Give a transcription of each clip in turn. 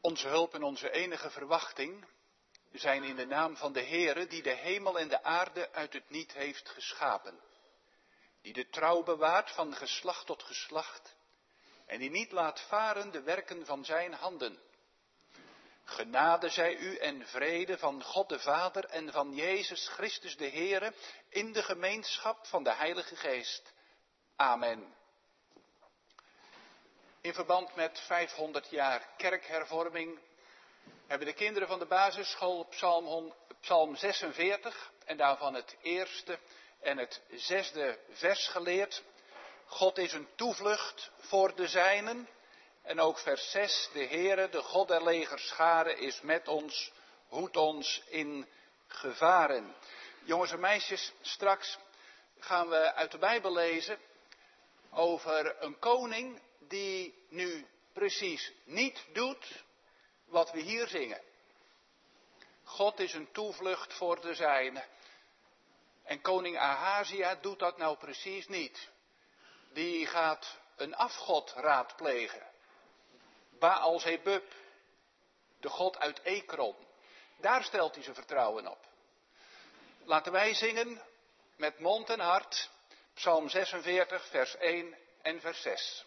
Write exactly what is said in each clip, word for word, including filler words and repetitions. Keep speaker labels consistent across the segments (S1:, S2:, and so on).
S1: Onze hulp en onze enige verwachting zijn in de naam van de Heere, die de hemel en de aarde uit het niet heeft geschapen. Die de trouw bewaart van geslacht tot geslacht en die niet laat varen de werken van zijn handen. Genade zij u en vrede van God de Vader en van Jezus Christus de Heere in de gemeenschap van de Heilige Geest. Amen. In verband met vijfhonderd jaar kerkhervorming hebben de kinderen van de basisschool Psalm, Psalm zesenveertig en daarvan het eerste en het zesde vers geleerd. God is een toevlucht voor de zijnen. En ook vers zes, de Heere, de God der legerscharen, is met ons, hoedt ons in gevaren. Jongens en meisjes, straks gaan we uit de Bijbel lezen over een koning die nu precies niet doet wat we hier zingen. God is een toevlucht voor de zijnen. En koning Ahazia doet dat nou precies niet. Die gaat een afgod raadplegen. Baal-zebub, de god uit Ekron. Daar stelt hij zijn vertrouwen op. Laten wij zingen met mond en hart Psalm zesenveertig, vers één en vers zes.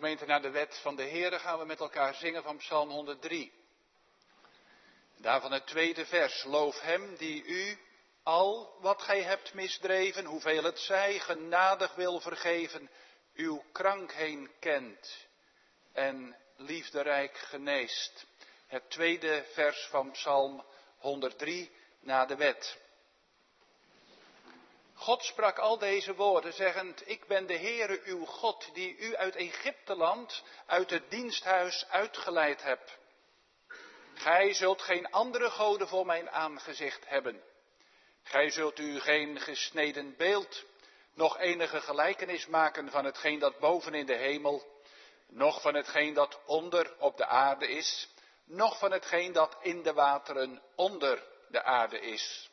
S1: Gemeente, naar de wet van de Heere gaan we met elkaar zingen van Psalm honderddrie. Daarvan het tweede vers. Loof hem die u al wat gij hebt misdreven, hoeveel het zij, genadig wil vergeven, uw krankheid kent en liefderijk geneest. Het tweede vers van Psalm honderddrie na de wet. God sprak al deze woorden, zeggend, ik ben de Heere uw God, die u uit Egypteland, uit het diensthuis uitgeleid heb. Gij zult geen andere goden voor mijn aangezicht hebben. Gij zult u geen gesneden beeld, nog enige gelijkenis maken van hetgeen dat boven in de hemel, noch van hetgeen dat onder op de aarde is, noch van hetgeen dat in de wateren onder de aarde is.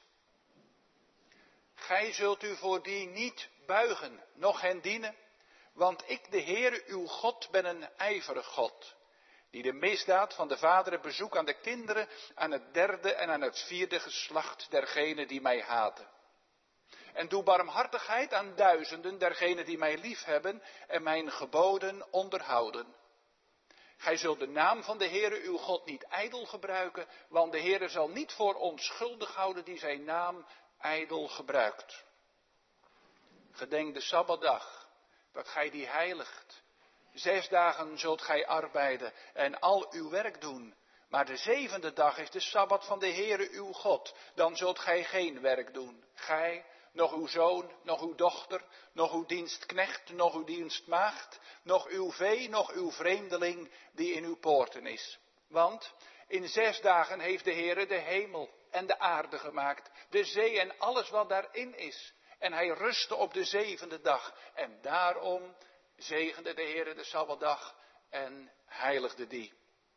S1: Gij zult u voor die niet buigen, noch hen dienen, want ik, de Heere uw God, ben een ijverig God, die de misdaad van de vaderen bezoekt aan de kinderen, aan het derde en aan het vierde geslacht dergenen die mij haten. En doe barmhartigheid aan duizenden dergenen die mij liefhebben en mijn geboden onderhouden. Gij zult de naam van de Heere uw God niet ijdel gebruiken, want de Heere zal niet voor onschuldig houden die zijn naam ijdel gebruikt. Gedenk de Sabbatdag, dat gij die heiligt. Zes dagen zult gij arbeiden en al uw werk doen. Maar de zevende dag is de Sabbat van de Heere uw God. Dan zult gij geen werk doen. Gij, nog uw zoon, nog uw dochter, nog uw dienstknecht, nog uw dienstmaagd, nog uw vee, nog uw vreemdeling die in uw poorten is. Want in zes dagen heeft de Heere de hemel en de aarde gemaakt, de zee en alles wat daarin is. En hij rustte op de zevende dag. En daarom zegende de Heere de Sabbatdag en heiligde die.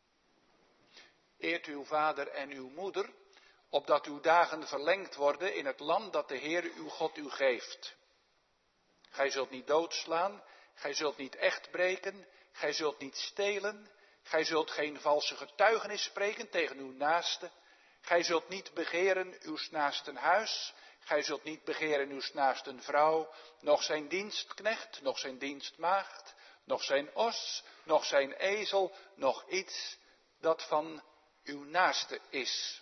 S1: Eert uw vader en uw moeder, opdat uw dagen verlengd worden in het land dat de Heere uw God u geeft. Gij zult niet doodslaan, gij zult niet echt breken, gij zult niet stelen, gij zult geen valse getuigenis spreken tegen uw naaste, gij zult niet begeren uw naasten huis, gij zult niet begeren uw naasten vrouw, noch zijn dienstknecht, noch zijn dienstmaagd, noch zijn os, noch zijn ezel, noch iets dat van uw naaste is.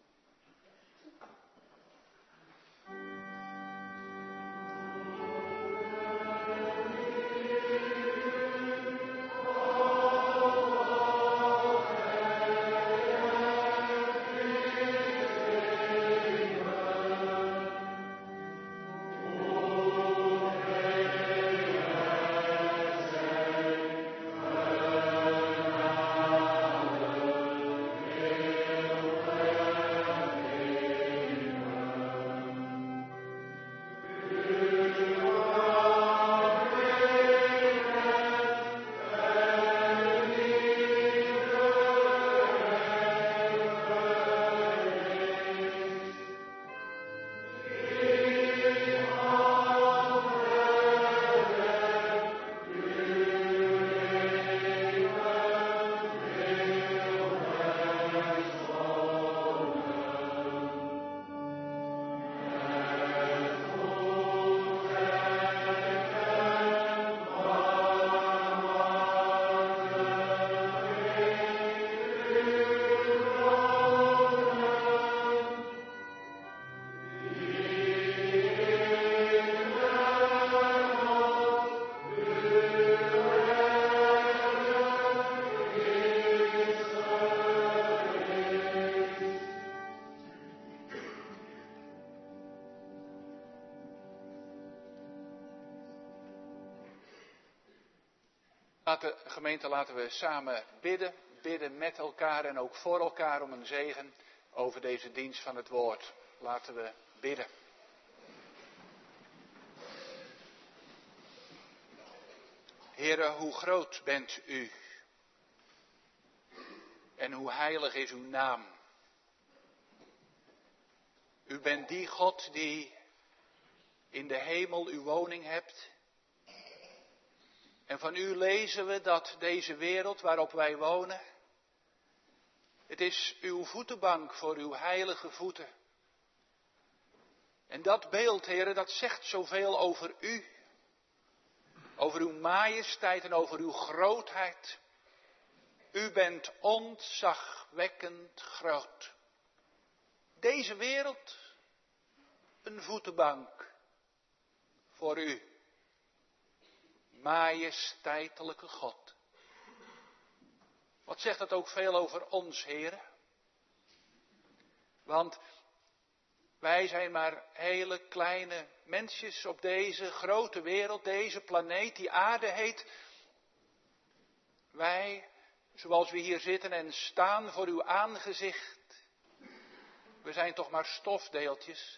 S1: Laten, gemeente, laten we samen bidden, bidden met elkaar en ook voor elkaar om een zegen over deze dienst van het woord. Laten we bidden. Heere, hoe groot bent u en hoe heilig is uw naam. U bent die God die in de hemel uw woning hebt. En van u lezen we dat deze wereld waarop wij wonen, het is uw voetenbank voor uw heilige voeten. En dat beeld, Heere, dat zegt zoveel over u. over uw majesteit en over uw grootheid. U bent ontzagwekkend groot. Deze wereld, een voetenbank voor u, majesteitelijke God. Wat zegt dat ook veel over ons, heren? Want wij zijn maar hele kleine mensjes op deze grote wereld, deze planeet die aarde heet. Wij, zoals we hier zitten en staan voor uw aangezicht, we zijn toch maar stofdeeltjes.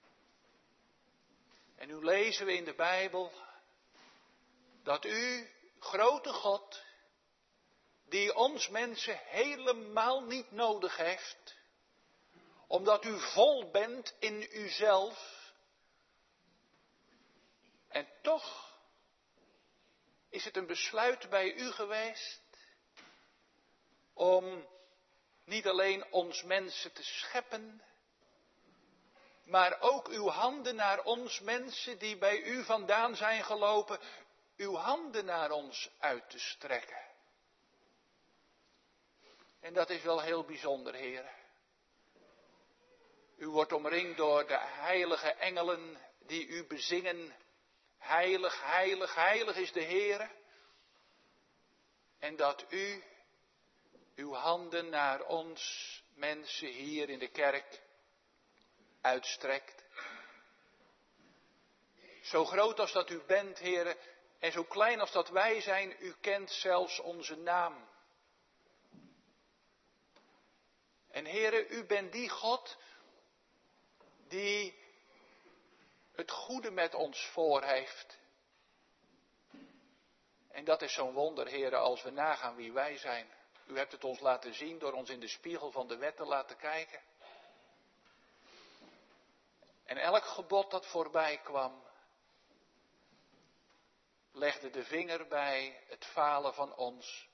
S1: En nu lezen we in de Bijbel dat u, grote God, die ons mensen helemaal niet nodig heeft, omdat u vol bent in uzelf. En toch is het een besluit bij u geweest om niet alleen ons mensen te scheppen, maar ook uw handen naar ons mensen die bij u vandaan zijn gelopen, uw handen naar ons uit te strekken. En dat is wel heel bijzonder, heren. U wordt omringd door de heilige engelen die u bezingen. Heilig, heilig, heilig is de Heere. En dat u uw handen naar ons mensen hier in de kerk uitstrekt. Zo groot als dat u bent, heren, en zo klein als dat wij zijn, u kent zelfs onze naam. En heren, u bent die God die het goede met ons voor heeft. En dat is zo'n wonder, heren, als we nagaan wie wij zijn. U hebt het ons laten zien door ons in de spiegel van de wet te laten kijken. En elk gebod dat voorbij kwam, legde de vinger bij het falen van ons.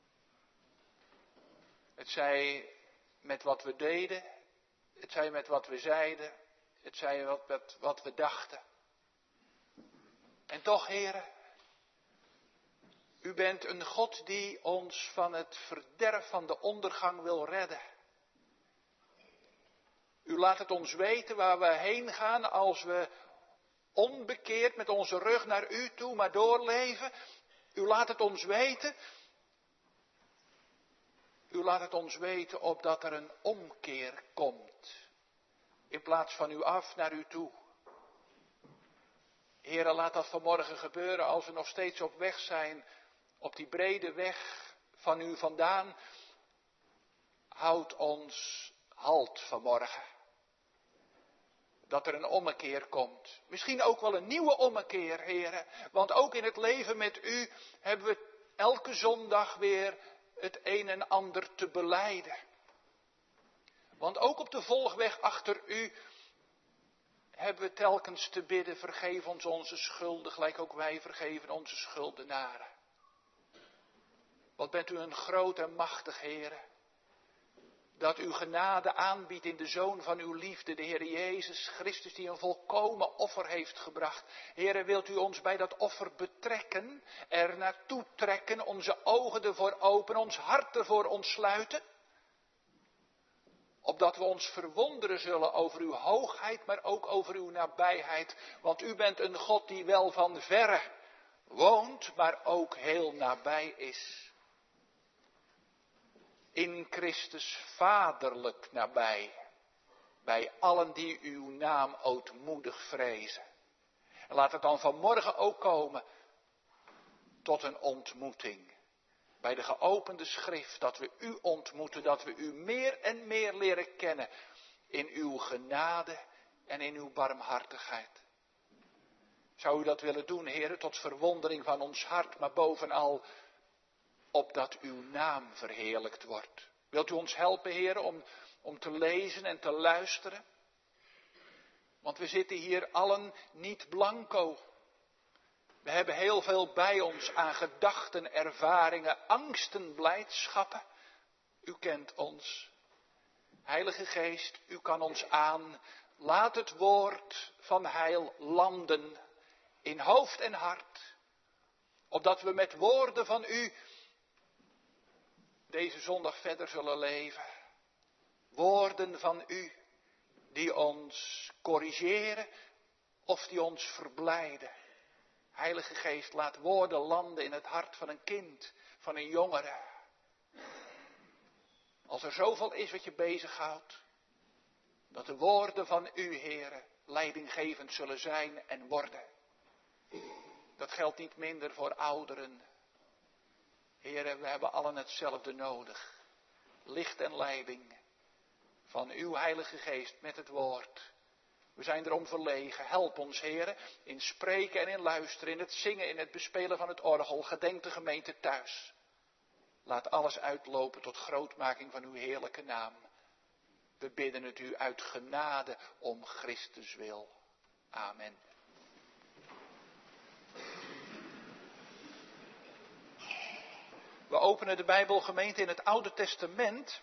S1: Het zij met wat we deden, het zij met wat we zeiden, het zij wat, met wat we dachten. En toch, heren, u bent een God die ons van het verderf van de ondergang wil redden. U laat het ons weten waar we heen gaan als we onbekeerd met onze rug naar u toe maar doorleven. U laat het ons weten. U laat het ons weten opdat er een omkeer komt. In plaats van u af naar u toe. Heere, laat dat vanmorgen gebeuren als we nog steeds op weg zijn. Op die brede weg van u vandaan. Houd ons halt vanmorgen. Dat er een ommekeer komt. Misschien ook wel een nieuwe ommekeer, heren. Want ook in het leven met u hebben we elke zondag weer het een en ander te belijden. Want ook op de volgweg achter u hebben we telkens te bidden, vergeef ons onze schulden, gelijk ook wij vergeven onze schuldenaren. Wat bent u een groot en machtig Heere, dat uw genade aanbiedt in de Zoon van uw liefde, de Heer Jezus Christus, die een volkomen offer heeft gebracht. Heere, wilt u ons bij dat offer betrekken, er naartoe trekken, onze ogen ervoor openen, ons hart ervoor ontsluiten? Opdat we ons verwonderen zullen over uw hoogheid, maar ook over uw nabijheid. Want u bent een God die wel van verre woont, maar ook heel nabij is. In Christus vaderlijk nabij, bij allen die uw naam ootmoedig vrezen. En laat het dan vanmorgen ook komen tot een ontmoeting. Bij de geopende schrift, dat we u ontmoeten, dat we u meer en meer leren kennen in uw genade en in uw barmhartigheid. Zou u dat willen doen, Heere, tot verwondering van ons hart, maar bovenal opdat uw naam verheerlijkt wordt. Wilt u ons helpen, Heere, om, om te lezen en te luisteren? Want we zitten hier allen niet blanco. We hebben heel veel bij ons aan gedachten, ervaringen, angsten, blijdschappen. U kent ons. Heilige Geest, u kan ons aan. Laat het woord van heil landen in hoofd en hart. Opdat we met woorden van u deze zondag verder zullen leven. Woorden van u die ons corrigeren of die ons verblijden. Heilige Geest, laat woorden landen in het hart van een kind, van een jongere. Als er zoveel is wat je bezighoudt, dat de woorden van u, Heere, leidinggevend zullen zijn en worden. Dat geldt niet minder voor ouderen. Heere, we hebben allen hetzelfde nodig. Licht en leiding van uw Heilige Geest met het woord. We zijn erom verlegen. Help ons, Heere, in spreken en in luisteren, in het zingen, in het bespelen van het orgel. Gedenk de gemeente thuis. Laat alles uitlopen tot grootmaking van uw heerlijke naam. We bidden het u uit genade om Christus wil. Amen. We openen de Bijbelgemeente in het Oude Testament.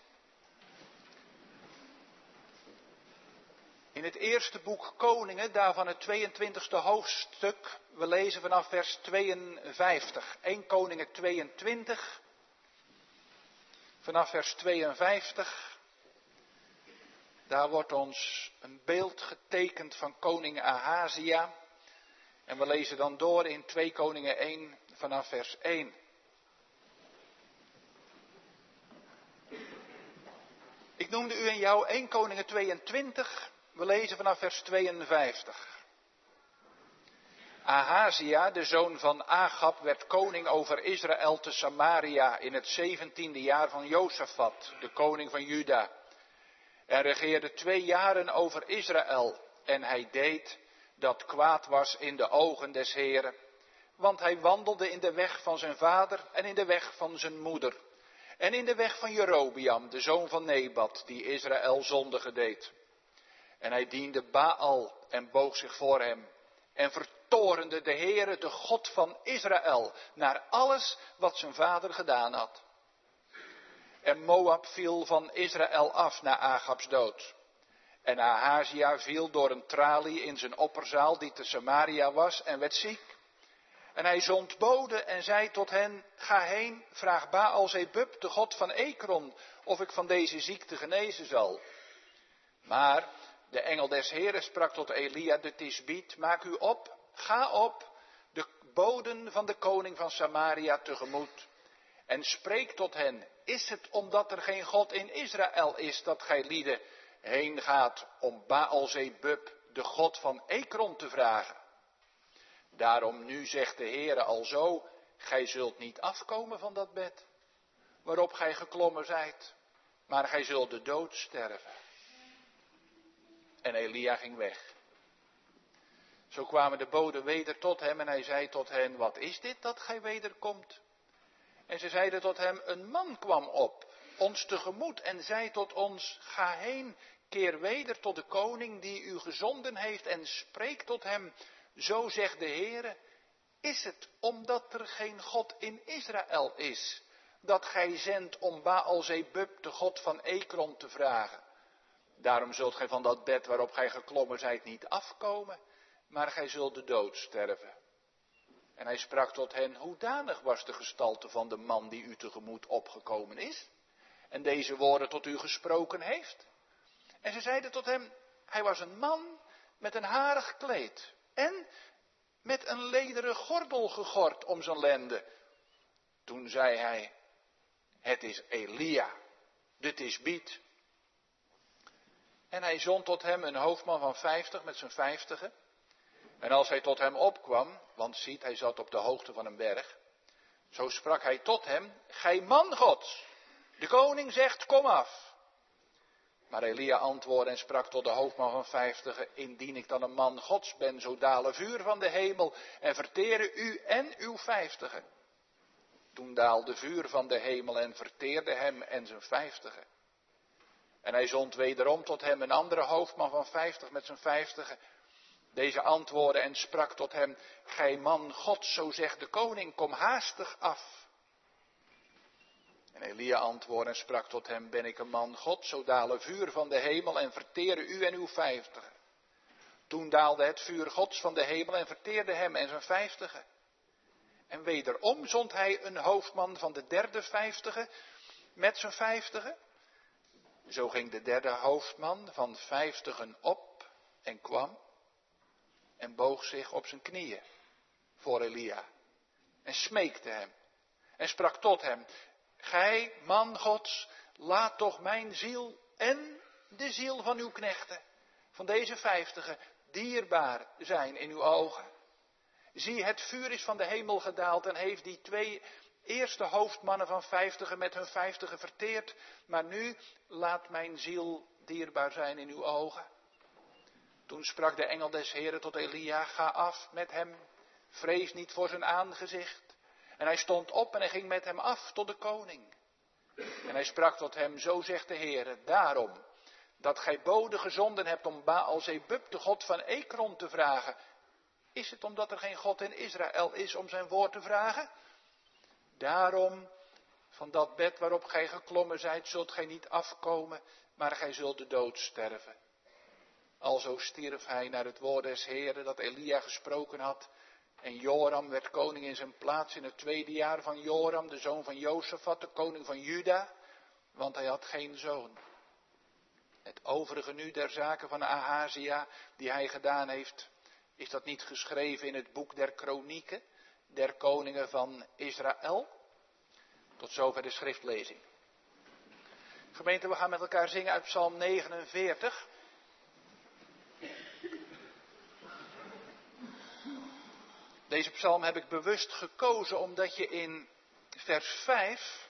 S1: In het eerste boek Koningen, daarvan het tweeëntwintigste hoofdstuk. We lezen vanaf vers tweeënvijftig. Eerste Koningen tweeëntwintig. Vanaf vers tweeënvijftig. Daar wordt ons een beeld getekend van koning Ahazia. En we lezen dan door in Tweede Koningen één vanaf vers één. Ik noemde u en jou Eerste Koningen tweeëntwintig. We lezen vanaf vers tweeënvijftig. Ahazia, de zoon van Agab, werd koning over Israël te Samaria in het zeventiende jaar van Josafat, de koning van Juda. En regeerde twee jaren over Israël. En hij deed dat kwaad was in de ogen des Heeren. Want hij wandelde in de weg van zijn vader en in de weg van zijn moeder. En in de weg van Jerobeam, de zoon van Nebat, die Israël zondige deed. En hij diende Baal en boog zich voor hem. En vertorende de Heere, de God van Israël, naar alles wat zijn vader gedaan had. En Moab viel van Israël af na Agabs dood. En Ahazia viel door een tralie in zijn opperzaal die te Samaria was en werd ziek. En hij zond boden en zei tot hen, ga heen, vraag Baal-Zebub, de god van Ekron, of ik van deze ziekte genezen zal. Maar de engel des Heeren sprak tot Elia de Tisbiet, maak u op, ga op, de boden van de koning van Samaria tegemoet. En spreek tot hen, is het omdat er geen God in Israël is, dat gij lieden heen gaat om Baal-Zebub, de god van Ekron, te vragen? Daarom nu zegt de Heere alzo, gij zult niet afkomen van dat bed, waarop gij geklommen zijt, maar gij zult de dood sterven. En Elia ging weg. Zo kwamen de boden weder tot hem en hij zei tot hen, wat is dit dat gij wederkomt? En ze zeiden tot hem, een man kwam op, ons tegemoet en zei tot ons, ga heen, keer weder tot de koning die u gezonden heeft en spreek tot hem. Zo zegt de Heere, is het omdat er geen God in Israël is, dat gij zendt om Baal-Zebub, de god van Ekron, te vragen? Daarom zult gij van dat bed waarop gij geklommen zijt niet afkomen, maar gij zult de dood sterven. En hij sprak tot hen, hoedanig was de gestalte van de man die u tegemoet opgekomen is, en deze woorden tot u gesproken heeft? En ze zeiden tot hem, hij was een man met een harig kleed, en met een lederen gordel gegord om zijn lenden. Toen zei hij, het is Elia, de Tisbiet. En hij zond tot hem een hoofdman van vijftig met zijn vijftigen. En als hij tot hem opkwam, want ziet, hij zat op de hoogte van een berg. Zo sprak hij tot hem, gij man Gods, de koning zegt, kom af. Maar Elia antwoordde en sprak tot de hoofdman van vijftigen, indien ik dan een man Gods ben, zo dalen vuur van de hemel en verteren u en uw vijftigen. Toen daalde vuur van de hemel en verteerde hem en zijn vijftigen. En hij zond wederom tot hem een andere hoofdman van vijftig met zijn vijftigen. Deze antwoordde en sprak tot hem, gij man God, zo zegt de koning, kom haastig af. En Elia antwoordde en sprak tot hem, ben ik een man God, zo dalen vuur van de hemel en verteren u en uw vijftigen. Toen daalde het vuur Gods van de hemel en verteerde hem en zijn vijftigen. En wederom zond hij een hoofdman van de derde vijftige met zijn vijftigen. Zo ging de derde hoofdman van vijftigen op en kwam en boog zich op zijn knieën voor Elia. En smeekte hem en sprak tot hem: Gij, man Gods, laat toch mijn ziel en de ziel van uw knechten, van deze vijftigen, dierbaar zijn in uw ogen. Zie, het vuur is van de hemel gedaald en heeft die twee eerste hoofdmannen van vijftigen met hun vijftigen verteerd. Maar nu laat mijn ziel dierbaar zijn in uw ogen. Toen sprak de engel des Heren tot Elia: Ga af met hem, vrees niet voor zijn aangezicht. En hij stond op en hij ging met hem af tot de koning. En hij sprak tot hem: Zo zegt de Heere, daarom dat gij boden gezonden hebt om Baal-Zebub, de god van Ekron, te vragen. Is het omdat er geen God in Israël is om zijn woord te vragen? Daarom, van dat bed waarop gij geklommen zijt, zult gij niet afkomen, maar gij zult de dood sterven. Alzo stierf hij naar het woord des Heren dat Elia gesproken had. En Joram werd koning in zijn plaats in het tweede jaar van Joram, de zoon van Jozefat, de koning van Juda, want hij had geen zoon. Het overige nu der zaken van Ahazia, die hij gedaan heeft, is dat niet geschreven in het boek der kronieken, der koningen van Israël? Tot zover de schriftlezing. Gemeente, we gaan met elkaar zingen uit Psalm negenenveertig. Deze psalm heb ik bewust gekozen omdat je in vers vijf,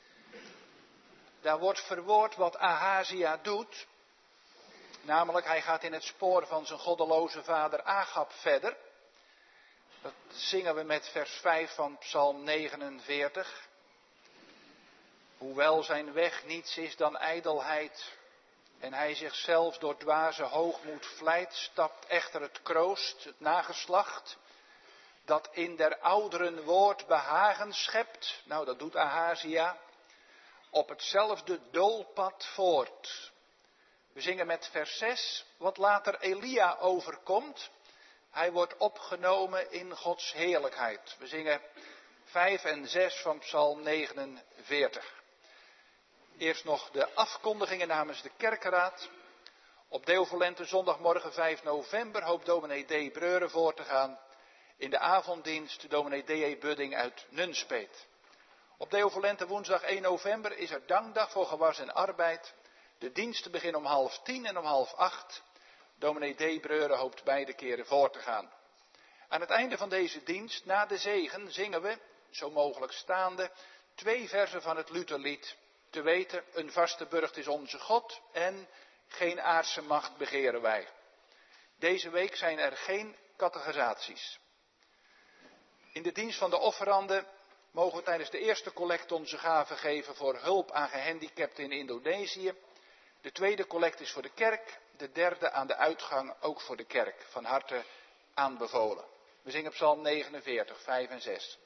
S1: daar wordt verwoord wat Ahazia doet. Namelijk, hij gaat in het spoor van zijn goddeloze vader Agab verder. Dat zingen we met vers vijf van Psalm negenenveertig. Hoewel zijn weg niets is dan ijdelheid en hij zichzelf door dwaze hoogmoed vlijt, stapt echter het kroost, het nageslacht, dat in der ouderen woord behagen schept, nou dat doet Ahazia, op hetzelfde doolpad voort. We zingen met vers zes, wat later Elia overkomt. Hij wordt opgenomen in Gods heerlijkheid. We zingen vijf en zes van Psalm negenenveertig. Eerst nog de afkondigingen namens de kerkenraad. Op Deovolente zondagmorgen vijf november hoopt dominee D. Breuren voor te gaan. In de avonddienst dominee D E. Budding uit Nunspeet. Op Deovolente woensdag één november is er dankdag voor gewas en arbeid. De diensten beginnen om half tien en om half acht. Dominee D. Breuren hoopt beide keren voor te gaan. Aan het einde van deze dienst, na de zegen, zingen we, zo mogelijk staande, twee verzen van het Lutherlied. Te weten, een vaste burcht is onze God en geen aardse macht begeren wij. Deze week zijn er geen catechisaties. In de dienst van de offeranden mogen we tijdens de eerste collecte onze gaven geven voor hulp aan gehandicapten in Indonesië. De tweede collecte is voor de kerk, de derde aan de uitgang ook voor de kerk. Van harte aanbevolen. We zingen Psalm negenenveertig, vijf en zes.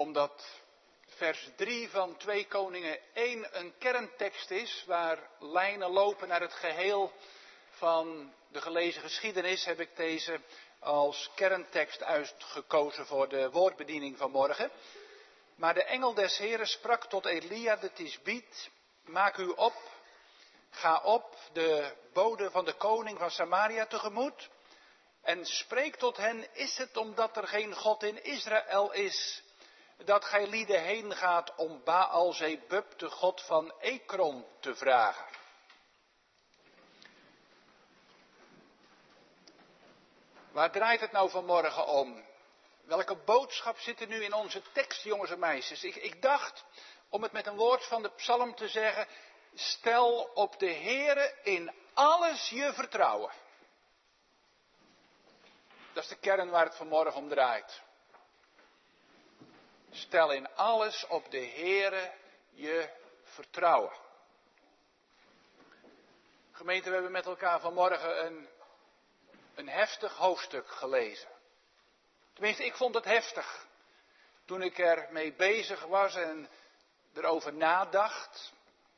S1: Omdat vers drie van twee Koningen één een kerntekst is, waar lijnen lopen naar het geheel van de gelezen geschiedenis, heb ik deze als kerntekst uitgekozen voor de woordbediening van morgen. Maar de engel des Heren sprak tot Elia de Tisbiet: maak u op, ga op de bode van de koning van Samaria tegemoet en spreek tot hen: is het omdat er geen God in Israël is, dat gij lieden heen gaat om Baal-Zebub, de god van Ekron, te vragen? Waar draait het nou vanmorgen om? Welke boodschap zit er nu in onze tekst, jongens en meisjes? Ik, ik dacht, om het met een woord van de psalm te zeggen: stel op de Heere in alles je vertrouwen. Dat is de kern waar het vanmorgen om draait. Stel in alles op de Heere je vertrouwen. Gemeente, we hebben met elkaar vanmorgen een, een heftig hoofdstuk gelezen. Tenminste, ik vond het heftig. Toen ik ermee bezig was en erover nadacht.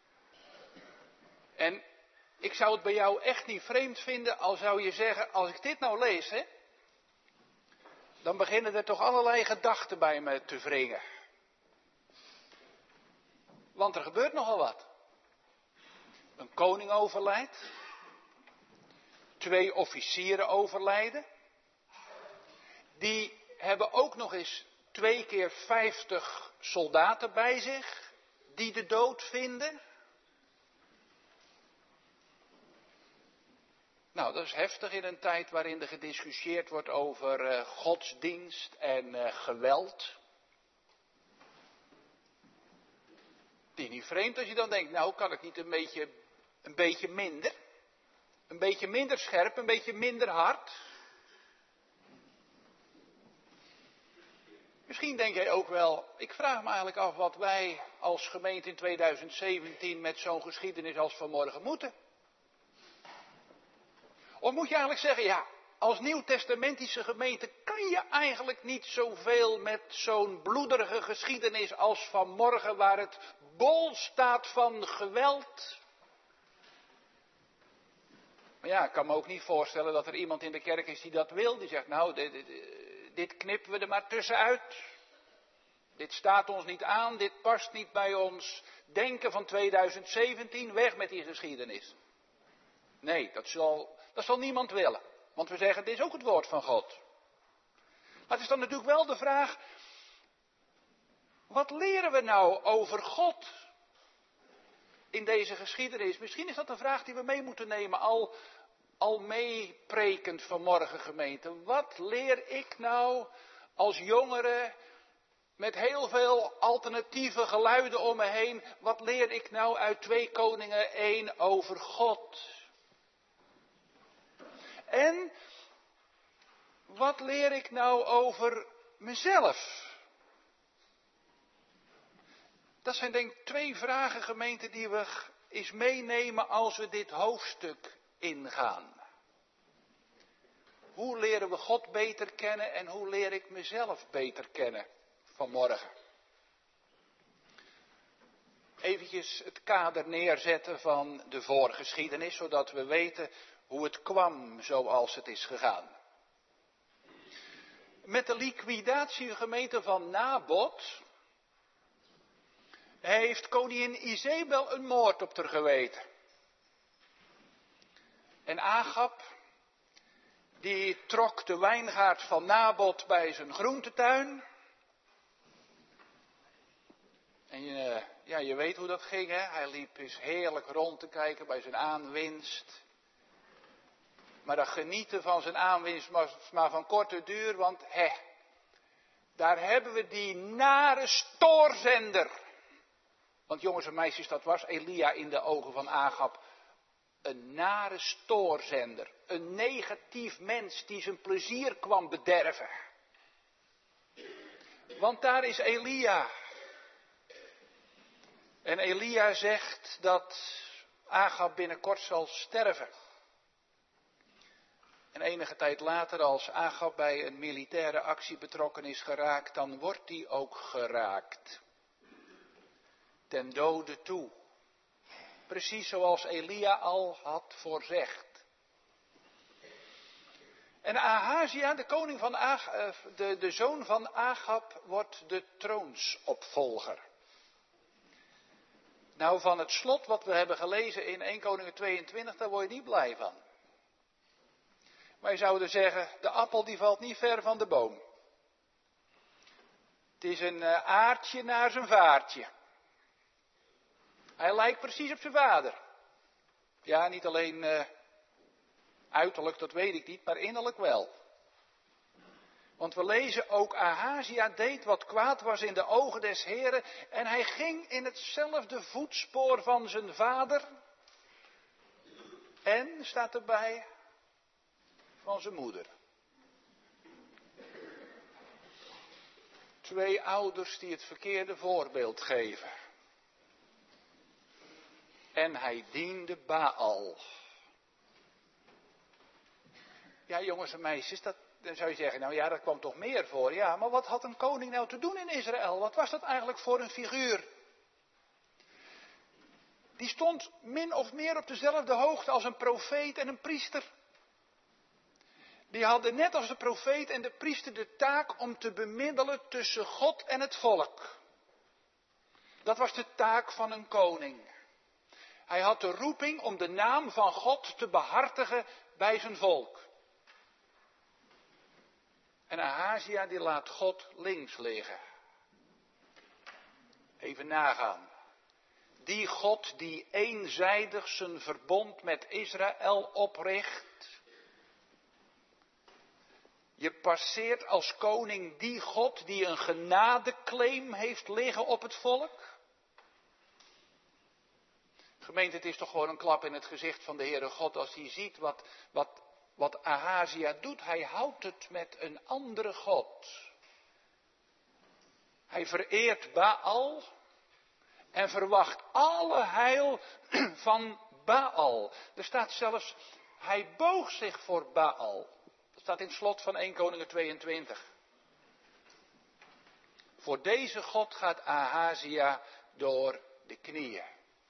S1: En ik zou het bij jou echt niet vreemd vinden, al zou je zeggen: als ik dit nou lees, hè, dan beginnen er toch allerlei gedachten bij me te wringen. Want er gebeurt nogal wat. Een koning overlijdt. Twee officieren overlijden. Die hebben ook nog eens twee keer vijftig soldaten bij zich, die de dood vinden. Nou, dat is heftig in een tijd waarin er gediscussieerd wordt over uh, godsdienst en uh, geweld. Het is niet vreemd als je dan denkt: nou, kan ik niet een beetje, een beetje minder? Een beetje minder scherp, een beetje minder hard? Misschien denk jij ook wel: ik vraag me eigenlijk af wat wij als gemeente in tweeduizend zeventien met zo'n geschiedenis als vanmorgen moeten. Of moet je eigenlijk zeggen: ja, als nieuwtestamentische gemeente kan je eigenlijk niet zoveel met zo'n bloederige geschiedenis als vanmorgen, waar het bol staat van geweld. Maar ja, ik kan me ook niet voorstellen dat er iemand in de kerk is die dat wil. Die zegt: nou, dit, dit, dit knippen we er maar tussenuit. Dit staat ons niet aan, dit past niet bij ons denken van tweeduizend zeventien, weg met die geschiedenis. Nee, dat zal, dat zal niemand willen. Want we zeggen: dit is ook het woord van God. Maar het is dan natuurlijk wel de vraag: wat leren we nou over God in deze geschiedenis? Misschien is dat een vraag die we mee moeten nemen, al, al meeprekend vanmorgen, gemeente. Wat leer ik nou als jongere, met heel veel alternatieve geluiden om me heen, wat leer ik nou uit twee Koningen één over God? En wat leer ik nou over mezelf? Dat zijn denk ik twee vragen, gemeente, die we eens meenemen als we dit hoofdstuk ingaan. Hoe leren we God beter kennen en hoe leer ik mezelf beter kennen vanmorgen? Eventjes het kader neerzetten van de voorgeschiedenis, zodat we weten hoe het kwam zoals het is gegaan. Met de liquidatie, gemeente, van Nabot heeft koningin Izebel een moord op haar geweten. En Agab, die trok de wijngaard van Nabot bij zijn groentetuin. En je, ja, je weet hoe dat ging, hè? Hij liep eens heerlijk rond te kijken bij zijn aanwinst. Maar dat genieten van zijn aanwinst was maar van korte duur, want hè, daar hebben we die nare stoorzender. Want jongens en meisjes, dat was Elia in de ogen van Agab. Een nare stoorzender. Een negatief mens die zijn plezier kwam bederven. Want daar is Elia. En Elia zegt dat Agab binnenkort zal sterven. En enige tijd later, als Agab bij een militaire actie betrokken is geraakt, dan wordt hij ook geraakt. Ten dode toe. Precies zoals Elia al had voorzegd. En Ahazia, de koning van Ag, de, de zoon van Agab, wordt de troonsopvolger. Nou, van het slot wat we hebben gelezen in Eerste Koningen tweeëntwintig, daar word je niet blij van. Wij zouden zeggen, de appel die valt niet ver van de boom. Het is een uh, aardje naar zijn vaartje. Hij lijkt precies op zijn vader. Ja, niet alleen uh, uiterlijk, dat weet ik niet, maar innerlijk wel. Want we lezen ook Ahazia deed wat kwaad was in de ogen des Heren en hij ging in hetzelfde voetspoor van zijn vader. En, staat erbij, van zijn moeder. Twee ouders die het verkeerde voorbeeld geven. En hij diende Baal. Ja, jongens en meisjes, dat, dan zou je zeggen, nou ja, dat kwam toch meer voor. Ja, maar wat had een koning nou te doen in Israël? Wat was dat eigenlijk voor een figuur? Die stond min of meer op dezelfde hoogte als een profeet en een priester. Die hadden net als de profeet en de priester de taak om te bemiddelen tussen God en het volk. Dat was de taak van een koning. Hij had de roeping om de naam van God te behartigen bij zijn volk. En Ahazia die laat God links liggen. Even nagaan. Die God die eenzijdig zijn verbond met Israël opricht. Je passeert als koning die God die een genadeclaim heeft liggen op het volk. Gemeente, het is toch gewoon een klap in het gezicht van de Heere God als hij ziet wat, wat, wat Ahazia doet. Hij houdt het met een andere God. Hij vereert Baal en verwacht alle heil van Baal. Er staat zelfs, hij boog zich voor Baal. Dat staat in het slot van Eerste Koningen tweeëntwintig. Voor deze God gaat Ahazia door de knieën.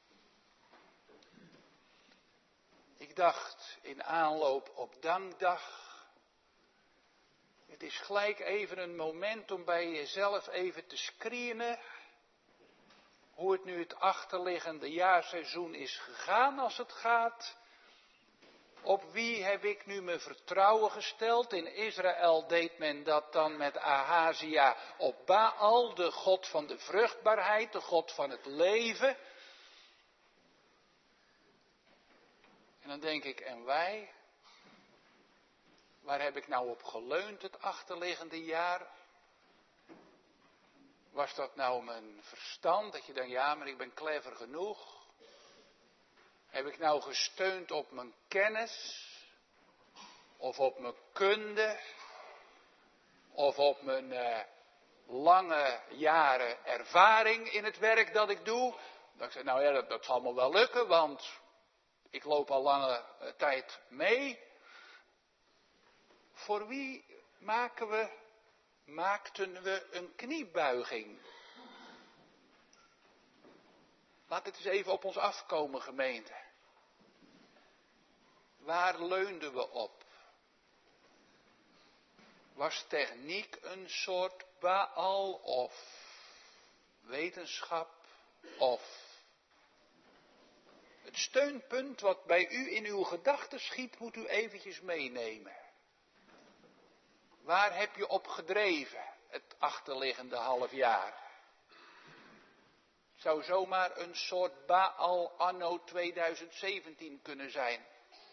S1: Ik dacht in aanloop op dankdag, het is gelijk even een moment om bij jezelf even te screenen hoe het nu het achterliggende jaarseizoen is gegaan als het gaat. Op wie heb ik nu mijn vertrouwen gesteld? In Israël deed men dat dan met Ahazia op Baal, de God van de vruchtbaarheid, de God van het leven. En dan denk ik, en wij? Waar heb ik nou op geleund het achterliggende jaar? Was dat nou mijn verstand? Dat je denkt, ja, maar ik ben clever genoeg. Heb ik nou gesteund op mijn kennis? Of op mijn kunde? Of op mijn uh, lange jaren ervaring in het werk dat ik doe? Dat ik zei, nou ja, dat, dat zal me wel lukken, want ik loop al lange uh, tijd mee. Voor wie maken we, maakten we een kniebuiging? Laat het eens even op ons afkomen, gemeente. Waar leunden we op? Was techniek een soort Baal of wetenschap of het steunpunt wat bij u in uw gedachten schiet, moet u eventjes meenemen. Waar heb je op gedreven het achterliggende half jaar? Het zou zomaar een soort Baal anno tweeduizend zeventien kunnen zijn.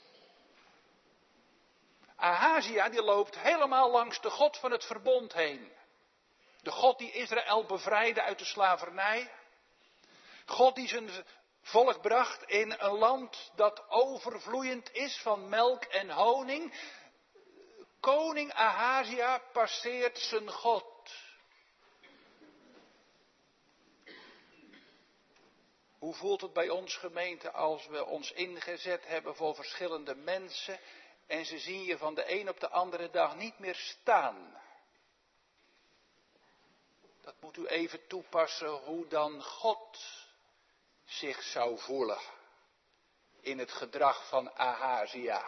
S1: Ahazia die loopt helemaal langs de God van het verbond heen. De God die Israël bevrijdde uit de slavernij. God die zijn volk bracht in een land dat overvloeiend is van melk en honing. Koning Ahazia passeert zijn God. Hoe voelt het bij ons, gemeente, als we ons ingezet hebben voor verschillende mensen en ze zien je van de een op de andere dag niet meer staan. Dat moet u even toepassen hoe dan God zich zou voelen in het gedrag van Ahazia.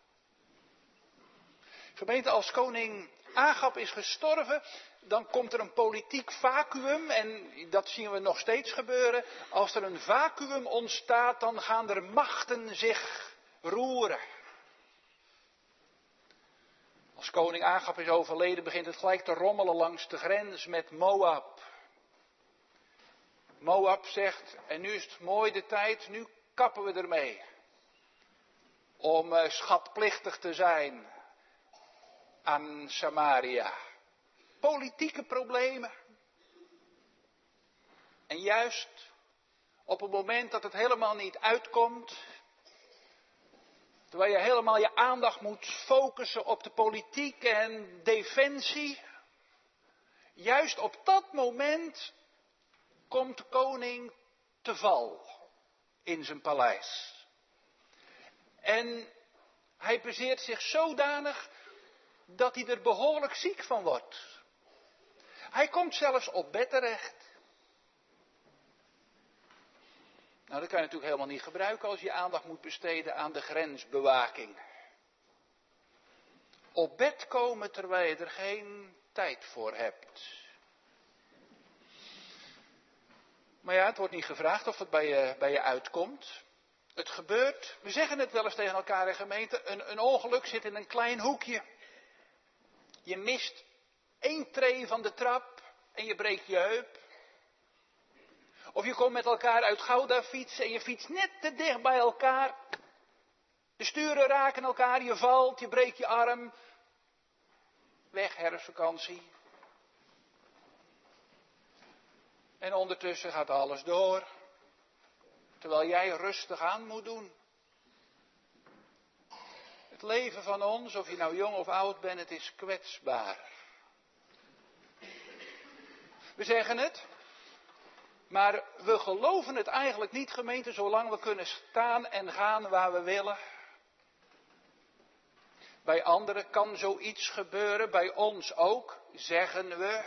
S1: Gemeente, als koning Agab is gestorven, dan komt er een politiek vacuüm en dat zien we nog steeds gebeuren. Als er een vacuüm ontstaat, dan gaan er machten zich roeren. Als koning Agab is overleden, begint het gelijk te rommelen langs de grens met Moab. Moab zegt, en nu is het mooi de tijd, nu kappen we ermee. Om uh, schatplichtig te zijn aan Samaria. Politieke problemen. En juist op het moment dat het helemaal niet uitkomt, terwijl je helemaal je aandacht moet focussen op de politiek en defensie, juist op dat moment komt de koning te val in zijn paleis. En hij bezeert zich zodanig dat hij er behoorlijk ziek van wordt. Hij komt zelfs op bed terecht. Nou, dat kan je natuurlijk helemaal niet gebruiken als je aandacht moet besteden aan de grensbewaking. Op bed komen terwijl je er geen tijd voor hebt. Maar ja, het wordt niet gevraagd of het bij je, bij je uitkomt. Het gebeurt, we zeggen het wel eens tegen elkaar in gemeente, een, een ongeluk zit in een klein hoekje. Je mist één tree van de trap en je breekt je heup. Of je komt met elkaar uit Gouda fietsen en je fietst net te dicht bij elkaar. De sturen raken elkaar, je valt, je breekt je arm. Weg, herfstvakantie. En ondertussen gaat alles door. Terwijl jij rustig aan moet doen. Het leven van ons, of je nou jong of oud bent, het is kwetsbaar. We zeggen het. Maar we geloven het eigenlijk niet, gemeente, zolang we kunnen staan en gaan waar we willen. Bij anderen kan zoiets gebeuren, bij ons ook, zeggen we.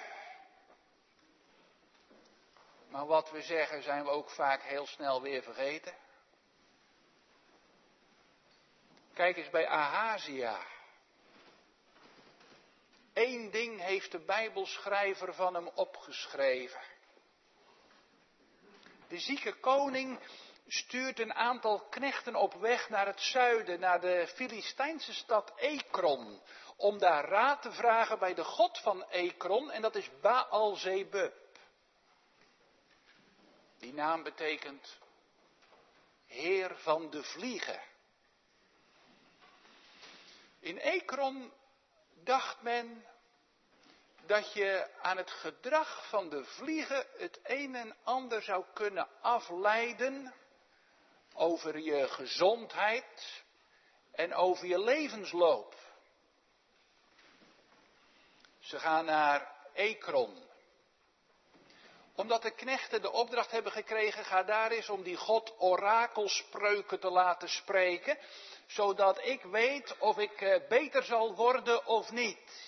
S1: Maar wat we zeggen zijn we ook vaak heel snel weer vergeten. Kijk eens bij Ahazia. Eén ding heeft de Bijbelschrijver van hem opgeschreven. De zieke koning stuurt een aantal knechten op weg naar het zuiden, naar de Filistijnse stad Ekron, om daar raad te vragen bij de god van Ekron, en dat is Baal-Zebub. Die naam betekent Heer van de vliegen. In Ekron dacht men dat je aan het gedrag van de vliegen het een en ander zou kunnen afleiden over je gezondheid en over je levensloop. Ze gaan naar Ekron. Omdat de knechten de opdracht hebben gekregen, ga daar eens om die God orakelspreuken te laten spreken, zodat ik weet of ik beter zal worden of niet.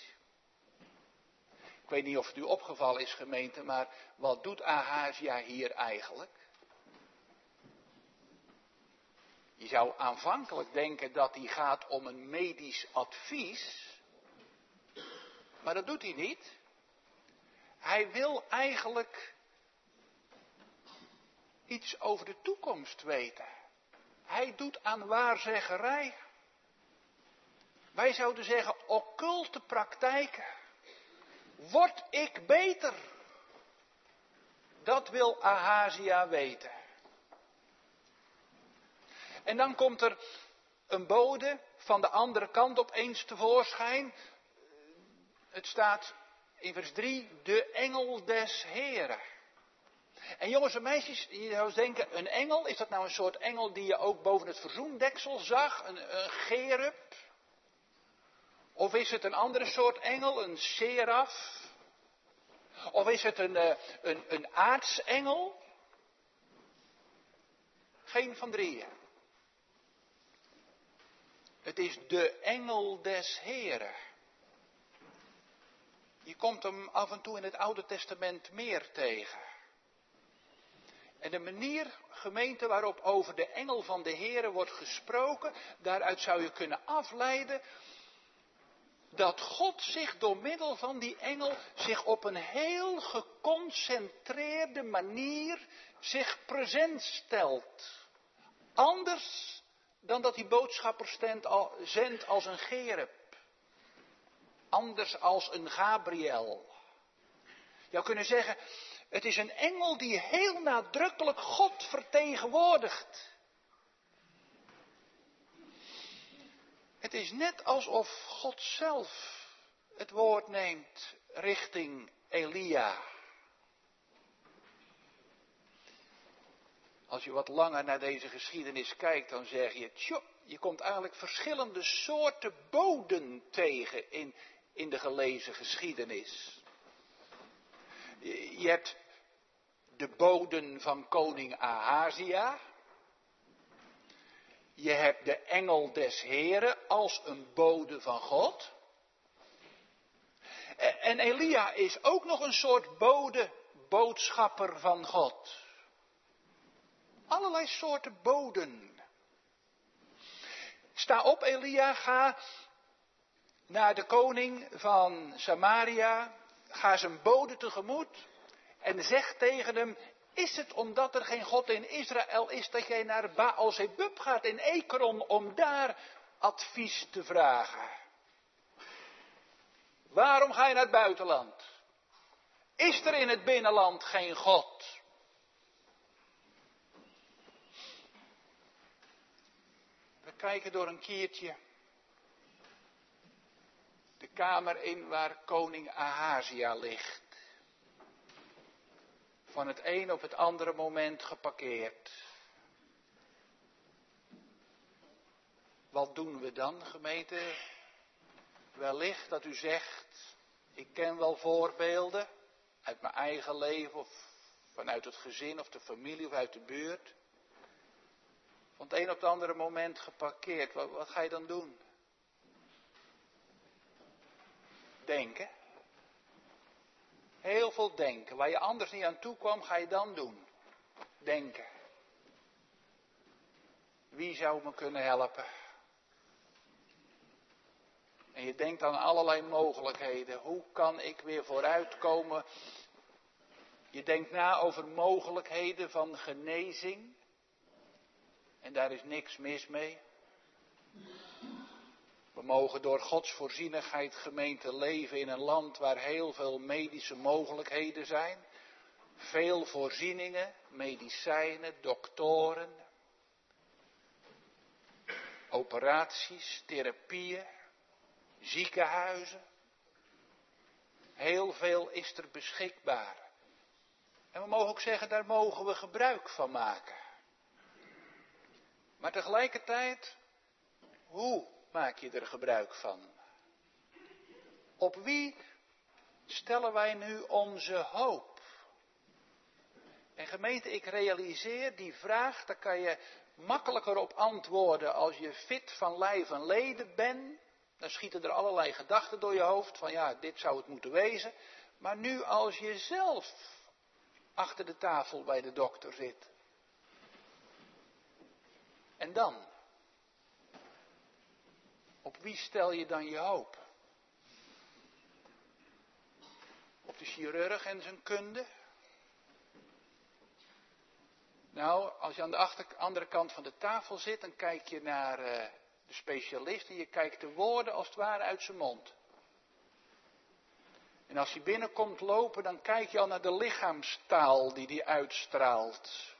S1: Ik weet niet of het u opgevallen is, gemeente, maar wat doet Ahazia hier eigenlijk? Je zou aanvankelijk denken dat hij gaat om een medisch advies, maar dat doet hij niet. Hij wil eigenlijk iets over de toekomst weten. Hij doet aan waarzeggerij. Wij zouden zeggen occulte praktijken. Word ik beter? Dat wil Ahazia weten. En dan komt er een bode van de andere kant opeens tevoorschijn. Het staat in vers drie, de engel des Heren. En jongens en meisjes, je zou denken, een engel, is dat nou een soort engel die je ook boven het verzoendeksel zag? Een, een cherub? Of is het een andere soort engel, een seraf? Of is het een, een, een aartsengel? Geen van drieën. Het is de engel des Heren. Je komt hem af en toe in het Oude Testament meer tegen. En de manier, gemeente, waarop over de engel van de Heren wordt gesproken, daaruit zou je kunnen afleiden dat God zich door middel van die engel zich op een heel geconcentreerde manier zich present stelt. Anders dan dat die boodschapper zendt als een Gerub. Anders als een Gabriel. Je zou kunnen zeggen, het is een engel die heel nadrukkelijk God vertegenwoordigt. Het is net alsof God zelf het woord neemt richting Elia. Als je wat langer naar deze geschiedenis kijkt, dan zeg je, tjoh, je komt eigenlijk verschillende soorten boden tegen in, in de gelezen geschiedenis. Je, je hebt de boden van koning Ahazia. Je hebt de engel des Heren als een bode van God. En Elia is ook nog een soort bode, boodschapper van God. Allerlei soorten boden. Sta op, Elia, ga naar de koning van Samaria. Ga zijn bode tegemoet en zeg tegen hem, is het omdat er geen God in Israël is dat jij naar Baal-Zebub gaat in Ekron om daar advies te vragen? Waarom ga je naar het buitenland? Is er in het binnenland geen God? We kijken door een kiertje de kamer in waar koning Ahazia ligt. Van het een op het andere moment geparkeerd. Wat doen we dan, gemeente? Wellicht dat u zegt, ik ken wel voorbeelden uit mijn eigen leven of vanuit het gezin of de familie of uit de buurt. Van het een op het andere moment geparkeerd. Wat, wat ga je dan doen? Denken. Heel veel denken. Waar je anders niet aan toe kwam, ga je dan doen. Denken. Wie zou me kunnen helpen? En je denkt aan allerlei mogelijkheden. Hoe kan ik weer vooruitkomen? Je denkt na over mogelijkheden van genezing. En daar is niks mis mee. We mogen door Gods voorzienigheid, gemeente, leven in een land waar heel veel medische mogelijkheden zijn. Veel voorzieningen, medicijnen, doktoren, operaties, therapieën, ziekenhuizen. Heel veel is er beschikbaar. En we mogen ook zeggen, daar mogen we gebruik van maken. Maar tegelijkertijd, hoe maak je er gebruik van? Op wie stellen wij nu onze hoop? En gemeente, ik realiseer die vraag, daar kan je makkelijker op antwoorden als je fit van lijf en leden bent. Dan schieten er allerlei gedachten door je hoofd van ja, dit zou het moeten wezen. Maar nu als je zelf achter de tafel bij de dokter zit. En dan? Op wie stel je dan je hoop? Op de chirurg en zijn kunde? Nou, als je aan de achter, andere kant van de tafel zit, dan kijk je naar uh, de specialist en je kijkt de woorden als het ware uit zijn mond. En als hij binnenkomt lopen, dan kijk je al naar de lichaamstaal die hij uitstraalt.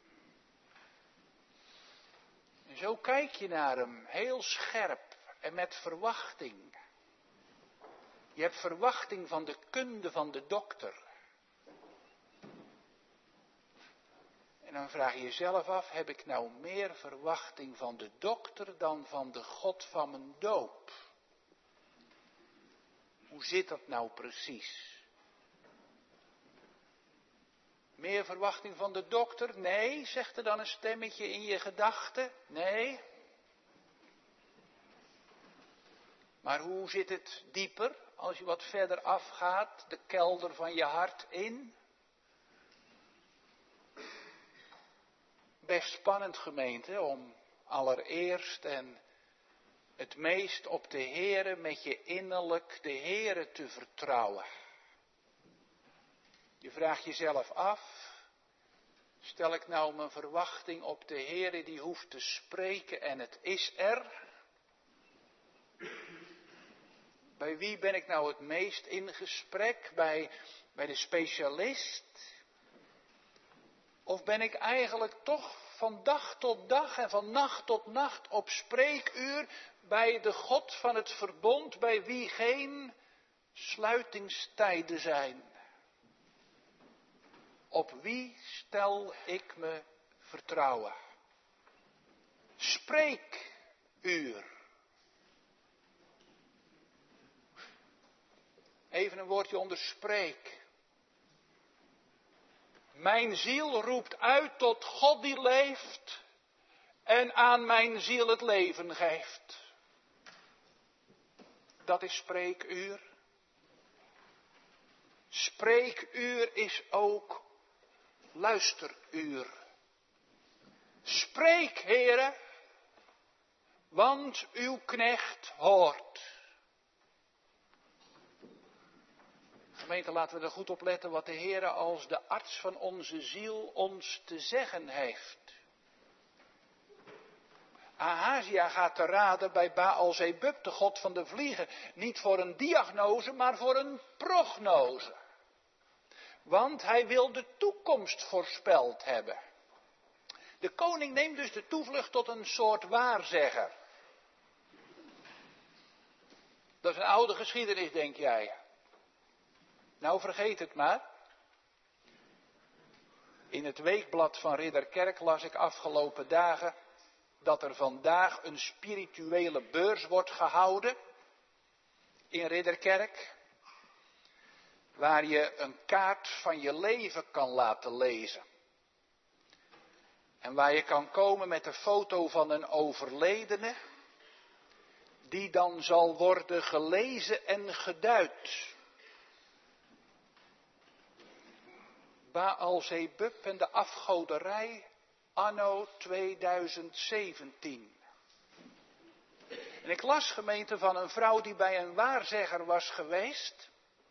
S1: En zo kijk je naar hem, heel scherp en met verwachting. Je hebt verwachting van de kunde van de dokter. En dan vraag je jezelf af, heb ik nou meer verwachting van de dokter dan van de God van mijn doop? Hoe zit dat nou precies? Meer verwachting van de dokter? Nee, zegt er dan een stemmetje in je gedachten. Nee. Maar hoe zit het dieper, als je wat verder afgaat, de kelder van je hart in? Best spannend, gemeente, om allereerst en het meest op de Heere met je innerlijk de Heere te vertrouwen. Je vraagt jezelf af, stel ik nou mijn verwachting op de Heere die hoeft te spreken en het is er? Bij wie ben ik nou het meest in gesprek? Bij, bij de specialist? Of ben ik eigenlijk toch van dag tot dag en van nacht tot nacht op spreekuur bij de God van het verbond, bij wie geen sluitingstijden zijn? Op wie stel ik me vertrouwen? Spreekuur. Even een woordje onder spreek. Mijn ziel roept uit tot God die leeft en aan mijn ziel het leven geeft. Dat is spreekuur. Spreekuur is ook luisteruur. Spreek, Heere, want uw knecht hoort. Gemeente, laten we er goed op letten wat de Heere als de arts van onze ziel ons te zeggen heeft. Ahazia gaat te raden bij Baal-zebub, de god van de vliegen, niet voor een diagnose, maar voor een prognose. Want hij wil de toekomst voorspeld hebben. De koning neemt dus de toevlucht tot een soort waarzegger. Dat is een oude geschiedenis, denk jij. Nou, vergeet het maar. In het weekblad van Ridderkerk las ik afgelopen dagen dat er vandaag een spirituele beurs wordt gehouden in Ridderkerk, waar je een kaart van je leven kan laten lezen. En waar je kan komen met de foto van een overledene, die dan zal worden gelezen en geduid. Baal-zebub en de afgoderij anno tweeduizend zeventien. En ik las, gemeente, van een vrouw die bij een waarzegger was geweest.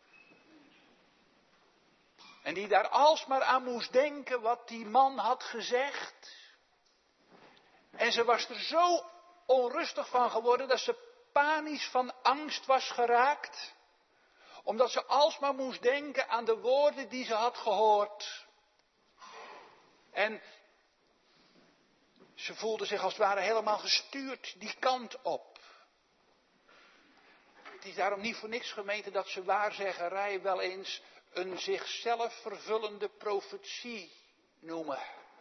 S1: En die daar alsmaar aan moest denken wat die man had gezegd. En ze was er zo onrustig van geworden dat ze panisch van angst was geraakt. Omdat ze alsmaar moest denken aan de woorden die ze had gehoord. En ze voelde zich als het ware helemaal gestuurd die kant op. Het is daarom niet voor niks, gemeente, dat ze waarzeggerij wel eens een zichzelf vervullende profetie noemen.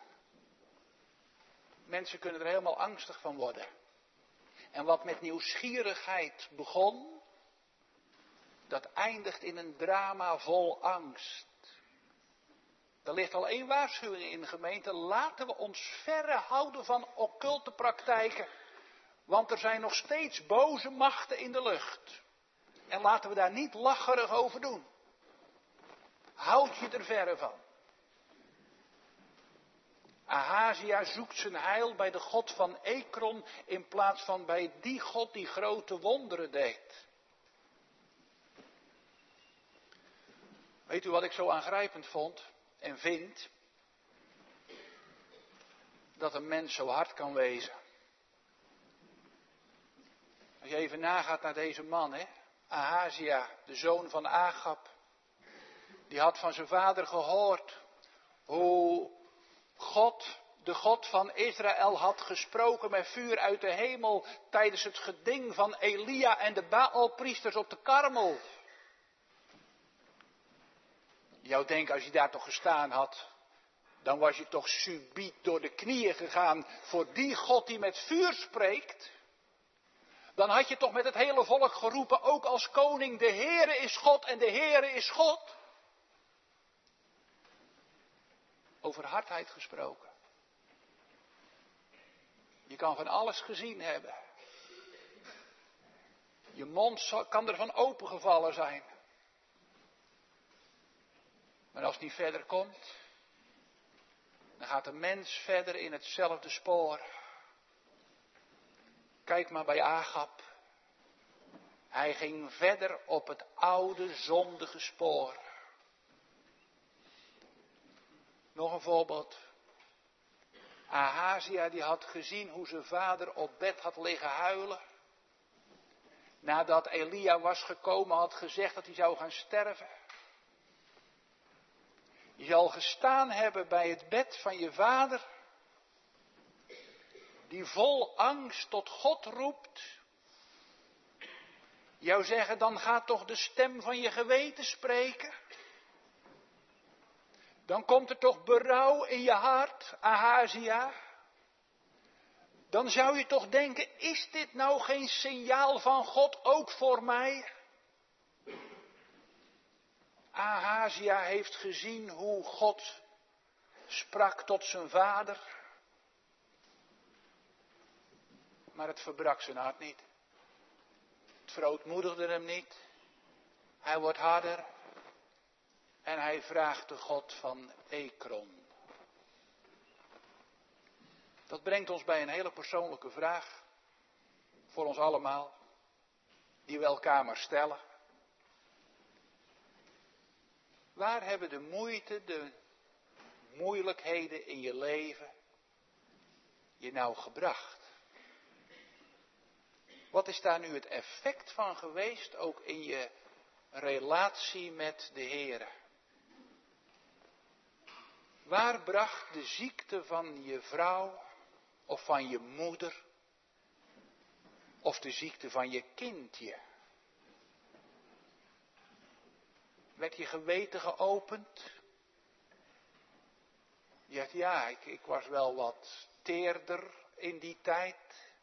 S1: Mensen kunnen er helemaal angstig van worden. En wat met nieuwsgierigheid begon, dat eindigt in een drama vol angst. Er ligt al één waarschuwing in, gemeente. Laten we ons verre houden van occulte praktijken. Want er zijn nog steeds boze machten in de lucht. En laten we daar niet lacherig over doen. Houd je er verre van. Ahazia zoekt zijn heil bij de God van Ekron in plaats van bij die God die grote wonderen deed. Weet u wat ik zo aangrijpend vond en vind? Dat een mens zo hard kan wezen. Als je even nagaat naar deze man, hè? Ahazia, de zoon van Agab. Die had van zijn vader gehoord hoe God, de God van Israël, had gesproken met vuur uit de hemel tijdens het geding van Elia en de Baalpriesters op de Karmel. Je zou denken, als je daar toch gestaan had, dan was je toch subiet door de knieën gegaan voor die God die met vuur spreekt. Dan had je toch met het hele volk geroepen, ook als koning, de Heere is God en de Heere is God. Over hardheid gesproken. Je kan van alles gezien hebben. Je mond zal- kan ervan opengevallen zijn. Maar als het niet verder komt, dan gaat de mens verder in hetzelfde spoor. Kijk maar bij Agab. Hij ging verder op het oude zondige spoor. Nog een voorbeeld. Ahazia die had gezien hoe zijn vader op bed had liggen huilen. Nadat Elia was gekomen had gezegd dat hij zou gaan sterven. Je zal gestaan hebben bij het bed van je vader. Die vol angst tot God roept. Jou zeggen, dan gaat toch de stem van je geweten spreken. Dan komt er toch berouw in je hart, Ahazia. Dan zou je toch denken, is dit nou geen signaal van God ook voor mij? Ahazia heeft gezien hoe God sprak tot zijn vader. Maar het verbrak zijn hart niet. Het verootmoedigde hem niet. Hij wordt harder. En hij vraagt de God van Ekron. Dat brengt ons bij een hele persoonlijke vraag. Voor ons allemaal. Die we elkaar maar stellen. Waar hebben de moeite, de moeilijkheden in je leven je nou gebracht? Wat is daar nu het effect van geweest, ook in je relatie met de Heere? Waar bracht de ziekte van je vrouw of van je moeder of de ziekte van je kind je? Werd je geweten geopend? Je zegt, ja, ik, ik was wel wat teerder in die tijd.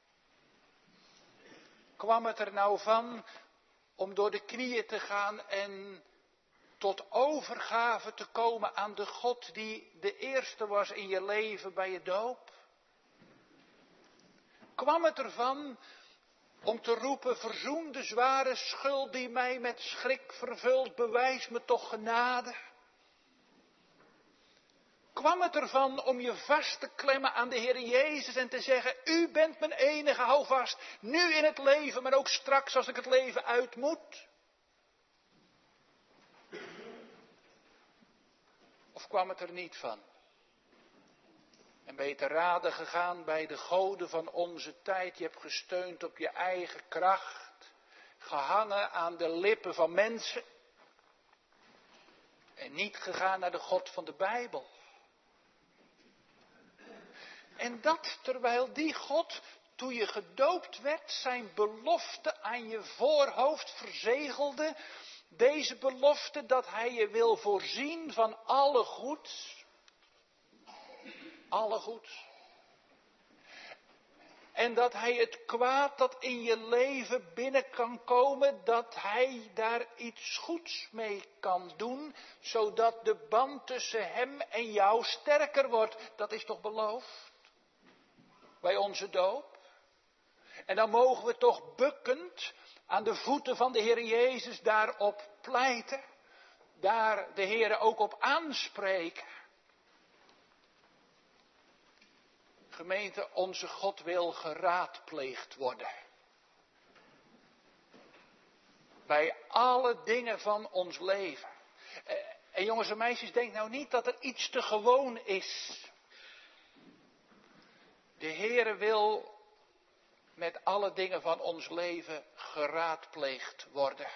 S1: Kwam het er nou van om door de knieën te gaan en tot overgave te komen aan de God die de eerste was in je leven bij je doop? Kwam het ervan om te roepen, verzoen de zware schuld die mij met schrik vervult, bewijs me toch genade? Kwam het ervan om je vast te klemmen aan de Heer Jezus en te zeggen, u bent mijn enige houvast, nu in het leven, maar ook straks als ik het leven uit moet? Of kwam het er niet van? En ben je te raden gegaan bij de goden van onze tijd. Je hebt gesteund op je eigen kracht. Gehangen aan de lippen van mensen. En niet gegaan naar de God van de Bijbel. En dat terwijl die God, toen je gedoopt werd, zijn belofte aan je voorhoofd verzegelde. Deze belofte dat hij je wil voorzien van alle goeds. Alle goeds. En dat hij het kwaad dat in je leven binnen kan komen, dat hij daar iets goeds mee kan doen, zodat de band tussen hem en jou sterker wordt. Dat is toch beloofd? Bij onze doop. En dan mogen we toch bukkend aan de voeten van de Heer Jezus daarop pleiten. Daar de Heer ook op aanspreken. Gemeente, onze God wil geraadpleegd worden. Bij alle dingen van ons leven. En jongens en meisjes, denk nou niet dat er iets te gewoon is. De Heere wil met alle dingen van ons leven geraadpleegd worden.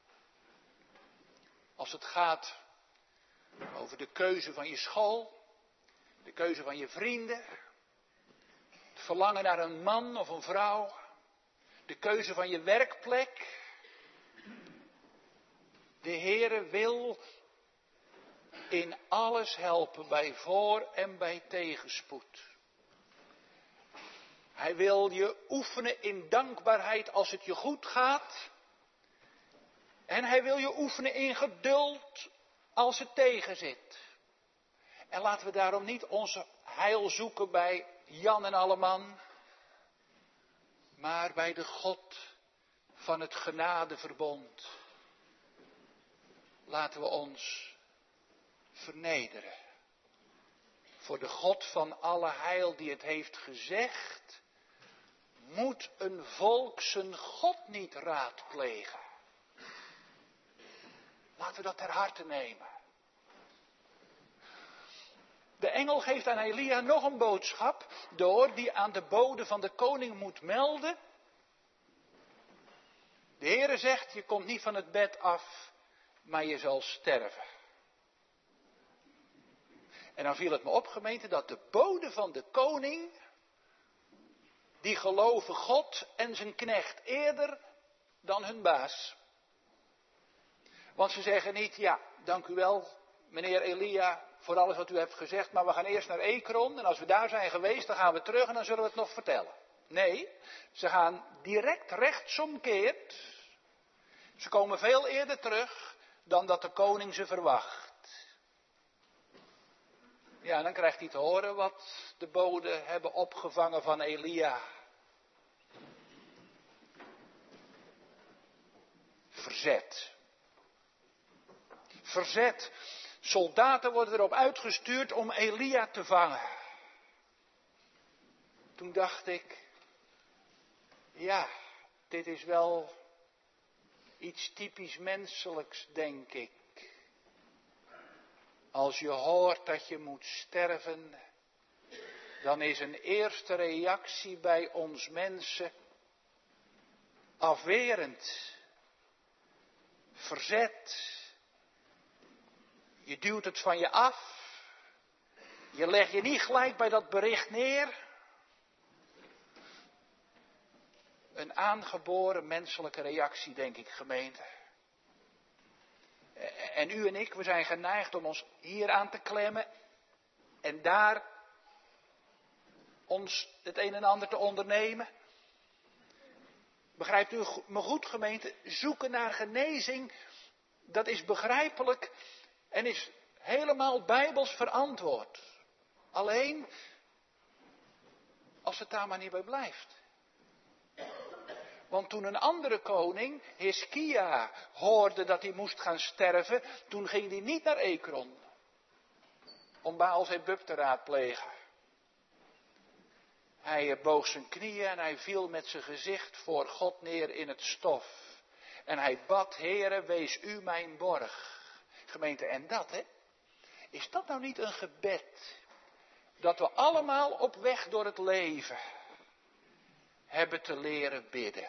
S1: Als het gaat over de keuze van je school, de keuze van je vrienden, het verlangen naar een man of een vrouw, de keuze van je werkplek. De Heere wil in alles helpen, bij voor- en bij tegenspoed. Hij wil je oefenen in dankbaarheid als het je goed gaat. En hij wil je oefenen in geduld als het tegenzit. En laten we daarom niet onze heil zoeken bij Jan en alleman. Maar bij de God van het genadeverbond. Laten we ons vernederen. Voor de God van alle heil die het heeft gezegd, moet een volk zijn God niet raadplegen. Laten we dat ter harte nemen. De engel geeft aan Elia nog een boodschap door die aan de bode van de koning moet melden. De Heere zegt, je komt niet van het bed af, maar je zal sterven. En dan viel het me op, gemeente, dat de bode van de koning, die geloven God en zijn knecht eerder dan hun baas. Want ze zeggen niet, ja, dank u wel, meneer Elia, voor alles wat u hebt gezegd, maar we gaan eerst naar Ekron en als we daar zijn geweest, dan gaan we terug en dan zullen we het nog vertellen. Nee, ze gaan direct rechtsomkeerd. Ze komen veel eerder terug dan dat de koning ze verwacht. Ja, dan krijgt hij te horen wat de boden hebben opgevangen van Elia. Verzet. Verzet. Soldaten worden erop uitgestuurd om Elia te vangen. Toen dacht ik, ja, dit is wel iets typisch menselijks, denk ik. Als je hoort dat je moet sterven, dan is een eerste reactie bij ons mensen afwerend, verzet. Je duwt het van je af, je legt je niet gelijk bij dat bericht neer. Een aangeboren menselijke reactie, denk ik, gemeente. En u en ik, we zijn geneigd om ons hier aan te klemmen en daar ons het een en ander te ondernemen. Begrijpt u me goed, gemeente? Zoeken naar genezing, dat is begrijpelijk en is helemaal bijbels verantwoord. Alleen, als het daar maar niet bij blijft. Want toen een andere koning, Hiskia, hoorde dat hij moest gaan sterven, toen ging hij niet naar Ekron om Baal-Zebub te raadplegen. Hij boog zijn knieën en hij viel met zijn gezicht voor God neer in het stof. En hij bad, Heere, wees u mijn borg. Gemeente, en dat, hè? Is dat nou niet een gebed? Dat we allemaal op weg door het leven hebben te leren bidden.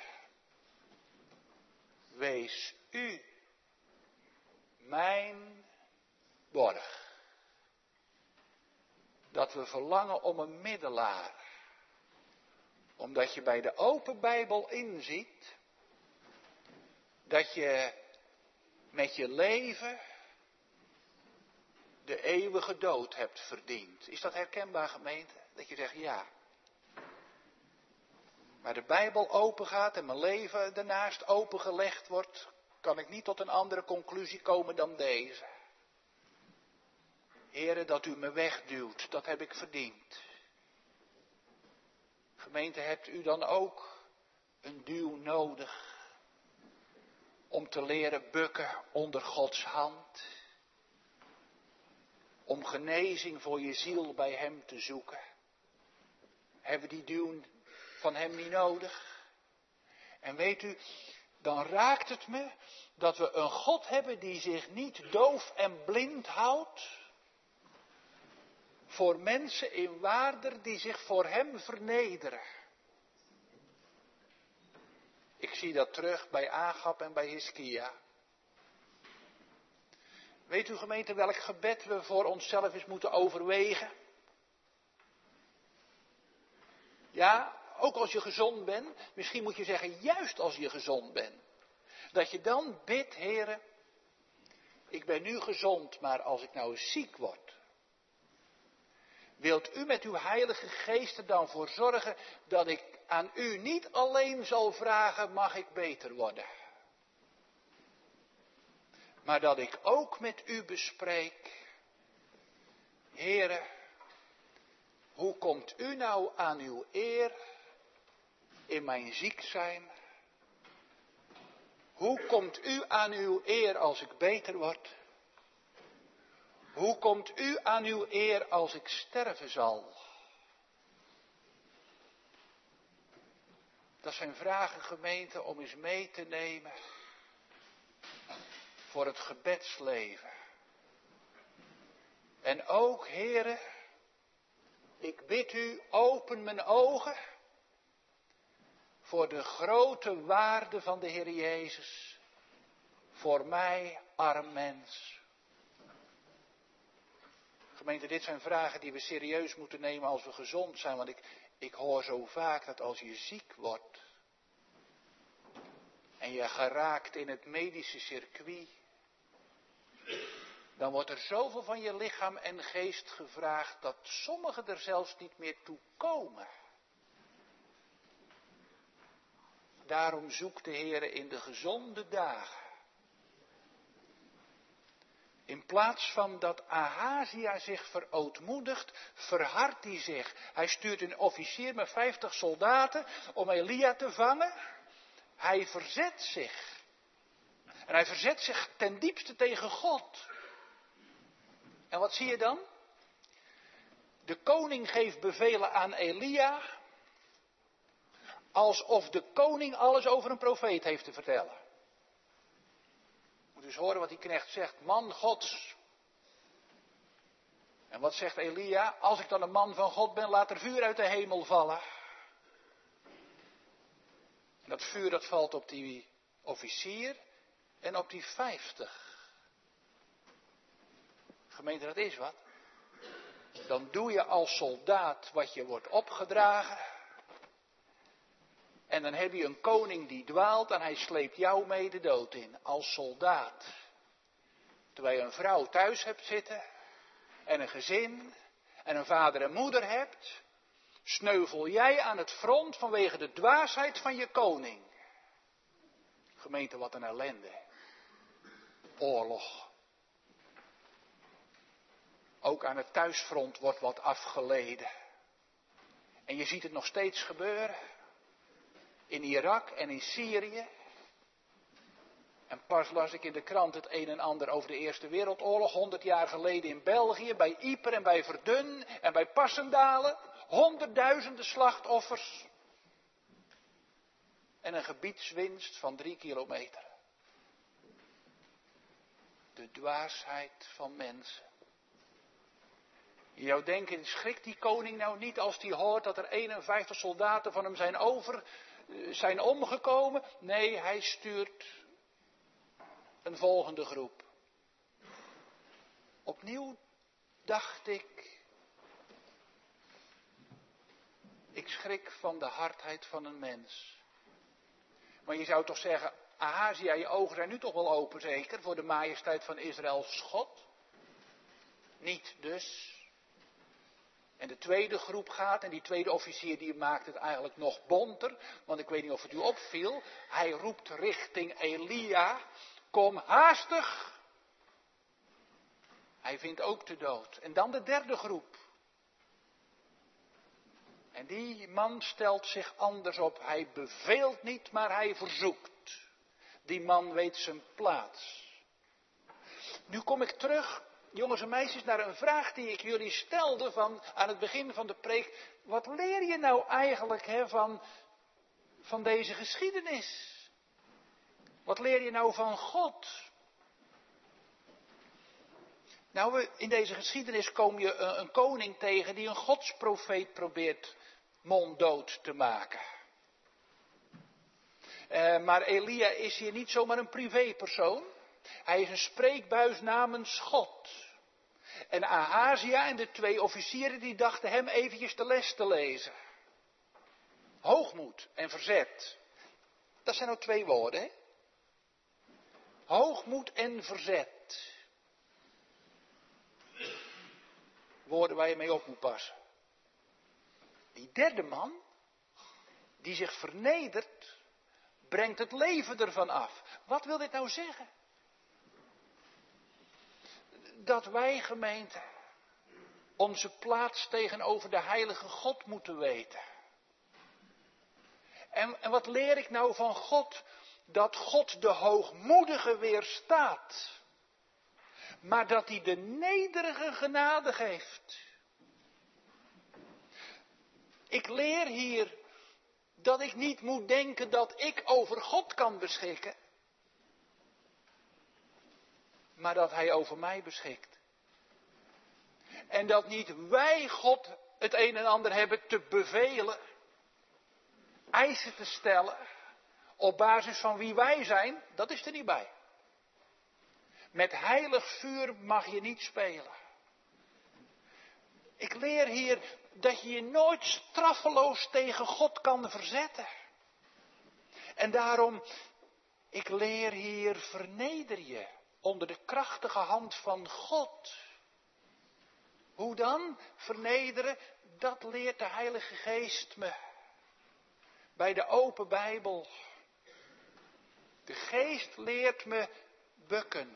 S1: Wees u mijn borg. Dat we verlangen om een middelaar. Omdat je bij de open Bijbel inziet dat je met je leven de eeuwige dood hebt verdiend. Is dat herkenbaar, gemeente? Dat je zegt ja. Maar de Bijbel open gaat en mijn leven daarnaast opengelegd wordt, kan ik niet tot een andere conclusie komen dan deze. Heere, dat u me wegduwt, dat heb ik verdiend. Gemeente, hebt u dan ook een duw nodig om te leren bukken onder Gods hand? Om genezing voor je ziel bij hem te zoeken? Hebben we die duw van hem niet nodig? En weet u, dan raakt het me dat we een God hebben die zich niet doof en blind houdt voor mensen in waarde die zich voor hem vernederen. Ik zie dat terug bij Agab en bij Hiskia. Weet u, gemeente, welk gebed we voor onszelf eens moeten overwegen? Ja, ook als je gezond bent, misschien moet je zeggen, juist als je gezond bent. Dat je dan bidt, Heere, ik ben nu gezond, maar als ik nou eens ziek word. Wilt u met uw heilige geest er dan voor zorgen dat ik aan u niet alleen zal vragen, mag ik beter worden? Maar dat ik ook met u bespreek, Heere, hoe komt u nou aan uw eer in mijn ziek zijn Hoe komt u aan uw eer als ik beter word? Hoe komt u aan uw eer als ik sterven zal? Dat zijn vragen, gemeente, om eens mee te nemen voor het gebedsleven. En ook, heren, ik bid u, open mijn ogen voor de grote waarde van de Heer Jezus. Voor mij, arm mens. Gemeente, dit zijn vragen die we serieus moeten nemen als we gezond zijn. Want ik, ik hoor zo vaak dat als je ziek wordt en je geraakt in het medische circuit, dan wordt er zoveel van je lichaam en geest gevraagd dat sommigen er zelfs niet meer toe komen. Daarom zoekt de Heer in de gezonde dagen. In plaats van dat Ahazia zich verootmoedigt, verhardt hij zich. Hij stuurt een officier met vijftig soldaten om Elia te vangen. Hij verzet zich. En hij verzet zich ten diepste tegen God. En wat zie je dan? De koning geeft bevelen aan Elia, alsof de koning alles over een profeet heeft te vertellen. Moet dus horen wat die knecht zegt, man Gods. En wat zegt Elia? Als ik dan een man van God ben, laat er vuur uit de hemel vallen. En dat vuur dat valt op die officier en op die vijftig. Gemeente, dat is wat. Dan doe je als soldaat wat je wordt opgedragen. En dan heb je een koning die dwaalt en hij sleept jou mee de dood in. Als soldaat. Terwijl je een vrouw thuis hebt zitten. En een gezin. En een vader en moeder hebt. Sneuvel jij aan het front vanwege de dwaasheid van je koning. Gemeente, wat een ellende. Oorlog. Ook aan het thuisfront wordt wat afgeleden. En je ziet het nog steeds gebeuren. In Irak en in Syrië. En pas las ik in de krant het een en ander over de Eerste Wereldoorlog. honderd jaar geleden in België, bij Ypres en bij Verdun en bij Passendalen. Honderdduizenden slachtoffers. En een gebiedswinst van drie kilometer. De dwaasheid van mensen. Je zou denken, schrikt die koning nou niet als hij hoort dat er eenenvijftig soldaten van hem zijn over, zijn omgekomen? Nee, hij stuurt een volgende groep. Opnieuw dacht ik, ik schrik van de hardheid van een mens. Maar je zou toch zeggen, Ahazia, je ogen zijn nu toch wel open zeker, voor de majesteit van Israëls God? Niet dus. En de tweede groep gaat, en die tweede officier die maakt het eigenlijk nog bonter, want ik weet niet of het u opviel, hij roept richting Elia, kom haastig. Hij vindt ook de dood. En dan de derde groep. En die man stelt zich anders op. Hij beveelt niet, maar hij verzoekt. Die man weet zijn plaats. Nu kom ik terug, jongens en meisjes, naar een vraag die ik jullie stelde van, aan het begin van de preek. Wat leer je nou eigenlijk hè, van, van deze geschiedenis? Wat leer je nou van God? Nou, in deze geschiedenis kom je een, een koning tegen die een godsprofeet probeert monddood te maken. Uh, maar Elia is hier niet zomaar een privépersoon. Hij is een spreekbuis namens God. En Ahazia en de twee officieren die dachten hem eventjes de les te lezen. Hoogmoed en verzet. Dat zijn nou twee woorden, hè? Hoogmoed en verzet. Woorden waar je mee op moet passen. Die derde man, die zich vernedert, brengt het leven ervan af. Wat wil dit nou zeggen? Dat wij, gemeente, onze plaats tegenover de heilige God moeten weten. En, en wat leer ik nou van God? dat God de hoogmoedige weerstaat, maar dat hij de nederige genade geeft. Ik leer hier dat ik niet moet denken dat ik over God kan beschikken, maar dat hij over mij beschikt. En dat niet wij God het een en ander hebben te bevelen, eisen te stellen, op basis van wie wij zijn, dat is er niet bij. Met heilig vuur mag je niet spelen. Ik leer hier dat je je nooit straffeloos tegen God kan verzetten. En daarom, ik leer hier, verneder je onder de krachtige hand van God. Hoe dan? Vernederen, dat leert de Heilige Geest me. Bij de open Bijbel. De Geest leert me bukken.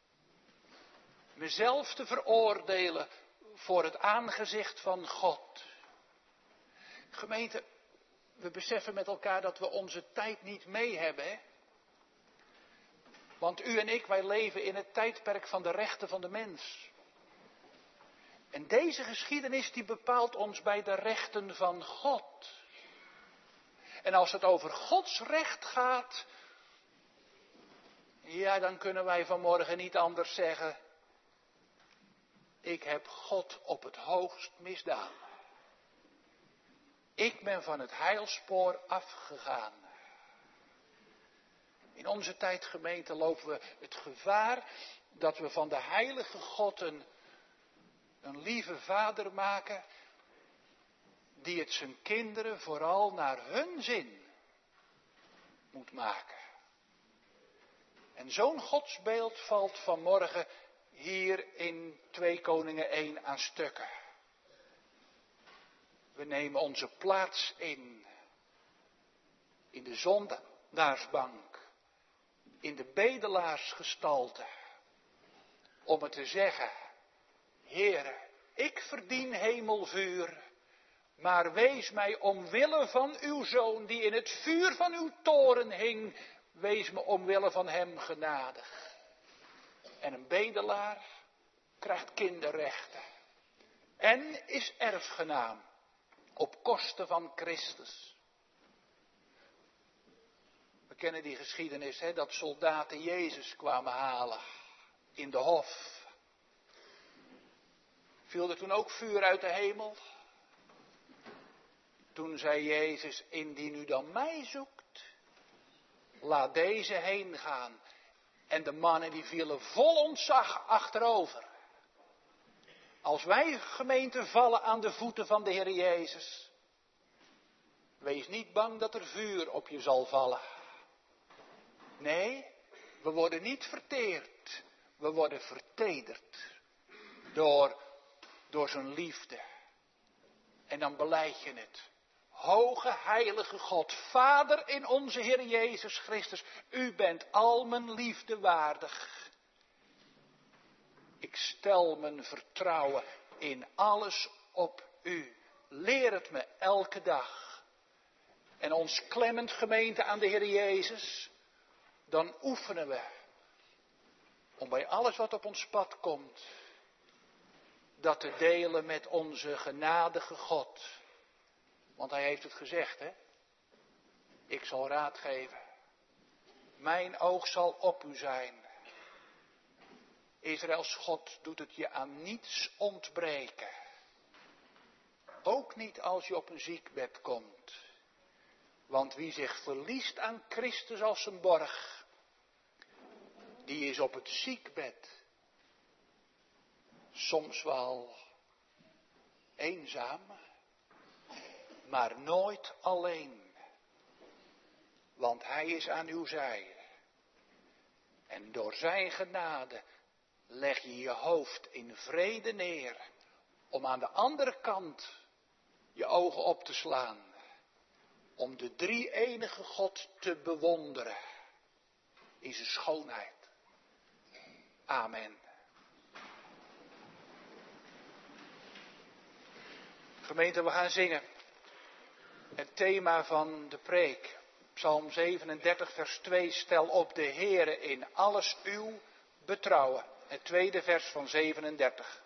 S1: Mezelf te veroordelen voor het aangezicht van God. Gemeente, we beseffen met elkaar dat we onze tijd niet mee hebben. Hè? Want u en ik, wij leven in het tijdperk van de rechten van de mens. En deze geschiedenis die bepaalt ons bij de rechten van God. En als het over Gods recht gaat, ja, dan kunnen wij vanmorgen niet anders zeggen: ik heb God op het hoogst misdaan. Ik ben van het heilspoor afgegaan. In onze tijd, gemeente, lopen we het gevaar dat we van de heilige God een, een lieve vader maken, die het zijn kinderen vooral naar hun zin moet maken. En zo'n godsbeeld valt vanmorgen hier in twee Koningen één aan stukken. We nemen onze plaats in, in de zondaarsbank, in de bedelaarsgestalte, om het te zeggen: Heere, ik verdien hemelvuur, maar wees mij omwille van uw Zoon, die in het vuur van uw toren hing, wees me omwille van hem genadig. En een bedelaar krijgt kinderrechten en is erfgenaam op kosten van Christus. We kennen die geschiedenis, hè, dat soldaten Jezus kwamen halen in de hof. Viel er toen ook vuur uit de hemel? Toen zei Jezus: indien u dan mij zoekt, laat deze heen gaan. En de mannen die vielen vol ontzag achterover. Als wij, gemeente, vallen aan de voeten van de Heer Jezus, wees niet bang dat er vuur op je zal vallen. Nee, we worden niet verteerd. We worden vertederd door, door zijn liefde. En dan belijd je het. Hoge, heilige God, Vader in onze Heer Jezus Christus, u bent al mijn liefde waardig. Ik stel mijn vertrouwen in alles op u. Leer het me elke dag. En ons klemmend, gemeente, aan de Heer Jezus, dan oefenen we om bij alles wat op ons pad komt, dat te delen met onze genadige God. Want hij heeft het gezegd, hè. Ik zal raad geven. Mijn oog zal op u zijn. Israëls God doet het je aan niets ontbreken. Ook niet als je op een ziekbed komt. Want wie zich verliest aan Christus als een borg, die is op het ziekbed soms wel eenzaam, maar nooit alleen. Want hij is aan uw zij. En door zijn genade leg je je hoofd in vrede neer, om aan de andere kant je ogen op te slaan, om de drie-enige God te bewonderen in zijn schoonheid. Amen. Gemeente, we gaan zingen. Het thema van de preek. Psalm zevenendertig vers twee, stel op de Heere in alles uw betrouwen. Het tweede vers van zevenendertig.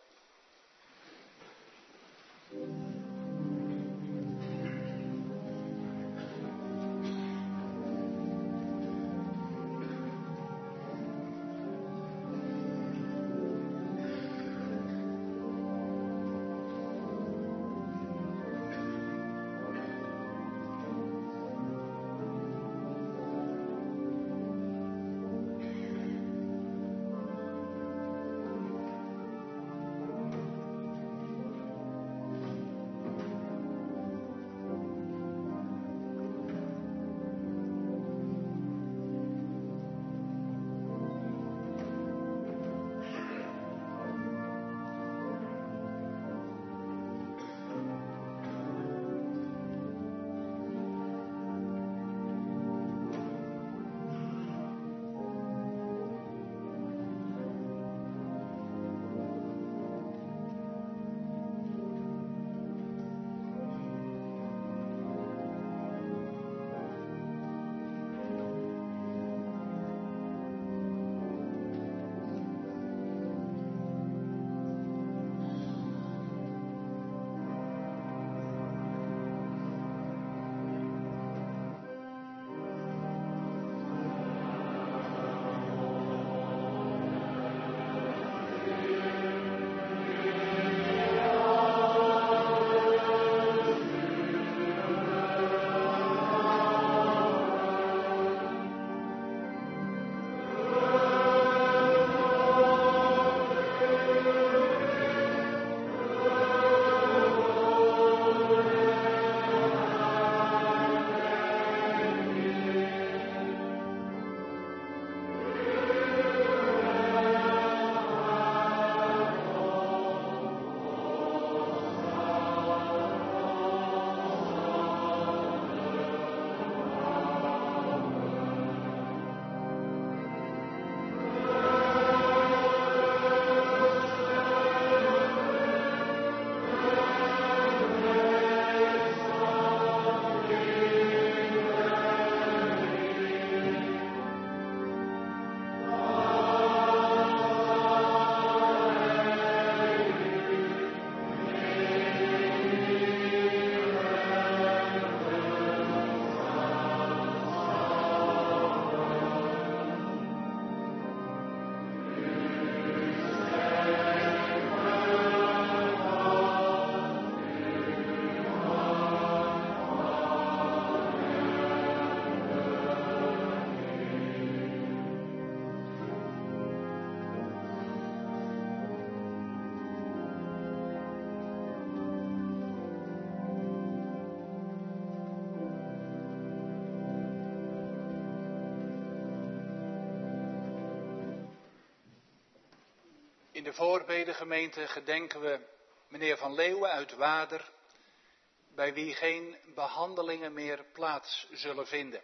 S1: In de voorbedegemeente gedenken we meneer Van Leeuwen uit Wader, bij wie geen behandelingen meer plaats zullen vinden.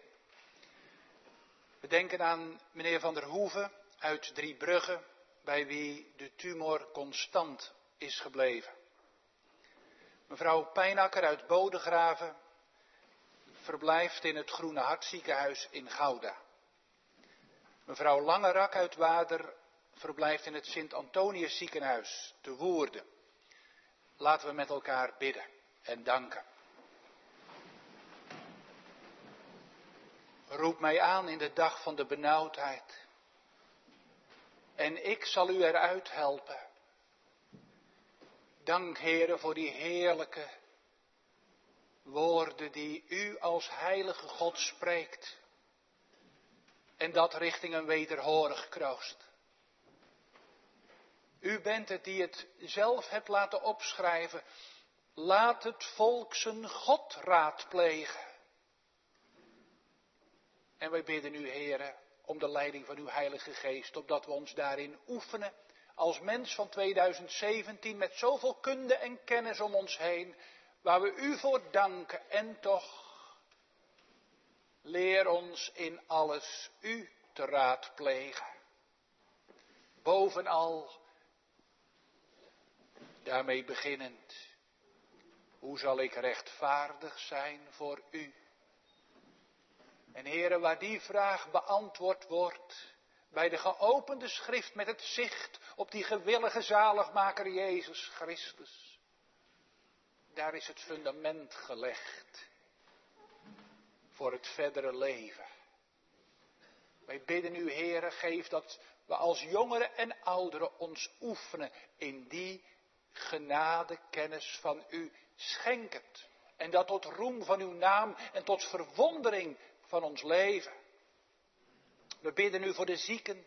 S1: We denken aan meneer Van der Hoeven uit Driebrugge, bij wie de tumor constant is gebleven. Mevrouw Pijnakker uit Bodegraven verblijft in het Groene Hart ziekenhuis in Gouda. Mevrouw Langerak uit Wader verblijft in het Sint-Antonius ziekenhuis te Woerden. Laten we met elkaar bidden en danken. Roep mij aan in de dag van de benauwdheid. En ik zal u eruit helpen. Dank, Heere, voor die heerlijke woorden die u als heilige God spreekt. En dat richting een wederhorig kroost. U bent het die het zelf hebt laten opschrijven. Laat het volk zijn God raadplegen. En wij bidden u, Heere, om de leiding van uw Heilige Geest, opdat we ons daarin oefenen als mens van tweeduizend zeventien met zoveel kunde en kennis om ons heen, waar we u voor danken. En toch, leer ons in alles u te raadplegen. Bovenal, daarmee beginnend, hoe zal ik rechtvaardig zijn voor u? En Heere, waar die vraag beantwoord wordt, bij de geopende schrift met het zicht op die gewillige zaligmaker Jezus Christus, daar is het fundament gelegd voor het verdere leven. Wij bidden u, Heere, geef dat we als jongeren en ouderen ons oefenen in die genadekennis van u schenkend. En dat tot roem van uw naam en tot verwondering van ons leven. We bidden u voor de zieken.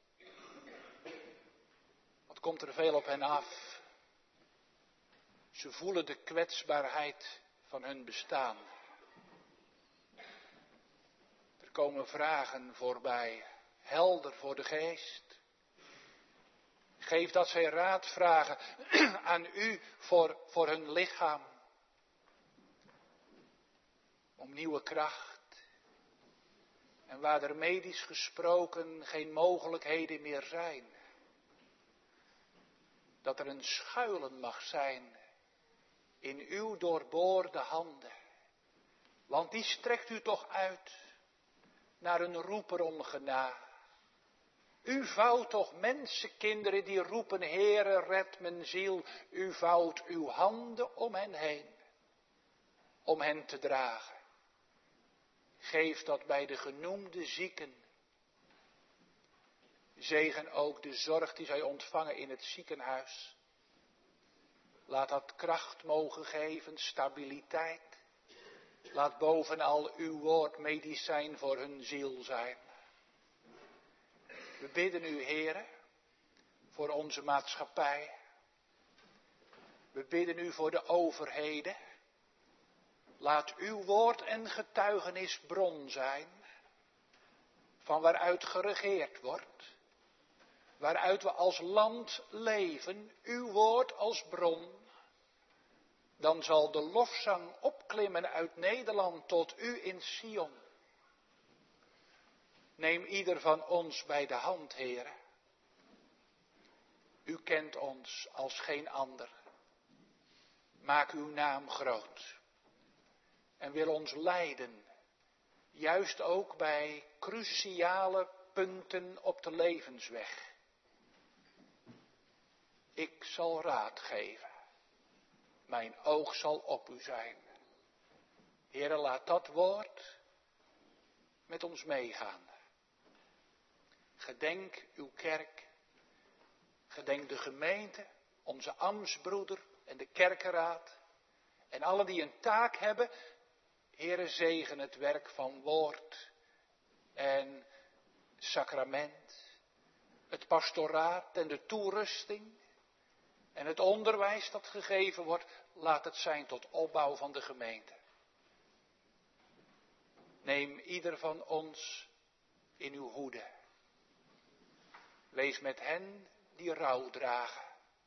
S1: Wat komt er veel op hen af? Ze voelen de kwetsbaarheid van hun bestaan. Er komen vragen voorbij, helder voor de geest. Geef dat zij raad vragen aan u voor, voor hun lichaam. Om nieuwe kracht. En waar er medisch gesproken geen mogelijkheden meer zijn. Dat er een schuilen mag zijn in uw doorboorde handen. Want die strekt u toch uit naar een roeper om gena. U vouwt toch mensenkinderen die roepen, Heere, red mijn ziel. U vouwt uw handen om hen heen, om hen te dragen. Geef dat bij de genoemde zieken. Zegen ook de zorg die zij ontvangen in het ziekenhuis. Laat dat kracht mogen geven, stabiliteit. Laat bovenal uw woord medicijn voor hun ziel zijn. We bidden u, Heere, voor onze maatschappij. We bidden u voor de overheden. Laat uw woord en getuigenis bron zijn, van waaruit geregeerd wordt, waaruit we als land leven, uw woord als bron. Dan zal de lofzang opklimmen uit Nederland tot u in Sion. Neem ieder van ons bij de hand, Heere. U kent ons als geen ander. Maak uw naam groot. En wil ons leiden, juist ook bij cruciale punten op de levensweg. Ik zal raad geven. Mijn oog zal op u zijn. Heere, laat dat woord met ons meegaan. Gedenk uw kerk. Gedenk de gemeente, onze ambtsbroeder en de kerkenraad. En allen die een taak hebben. Heere, zegen het werk van woord en sacrament. Het pastoraat en de toerusting. En het onderwijs dat gegeven wordt, laat het zijn tot opbouw van de gemeente. Neem ieder van ons in uw hoede. Wees met hen die rouw dragen.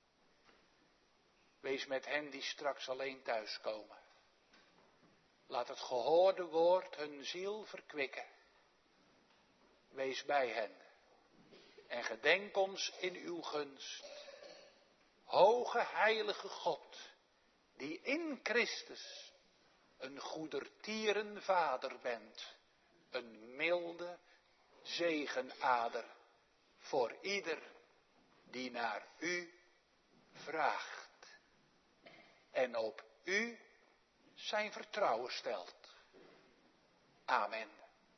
S1: Wees met hen die straks alleen thuiskomen. Laat het gehoorde woord hun ziel verkwikken. Wees bij hen. En gedenk ons in uw gunst. Hoge heilige God, die in Christus een goedertieren vader bent. Een milde zegenader voor ieder die naar u vraagt. En op u zijn vertrouwen stelt. Amen.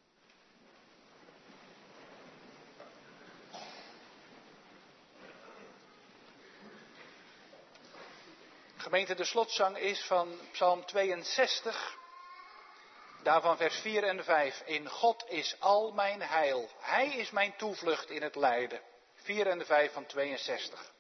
S1: Gemeente, de slotzang is van Psalm tweeënzestig, daarvan vers vier en vijf. In God is al mijn heil. Hij is mijn toevlucht in het lijden. vier en vijf van tweeënzestig.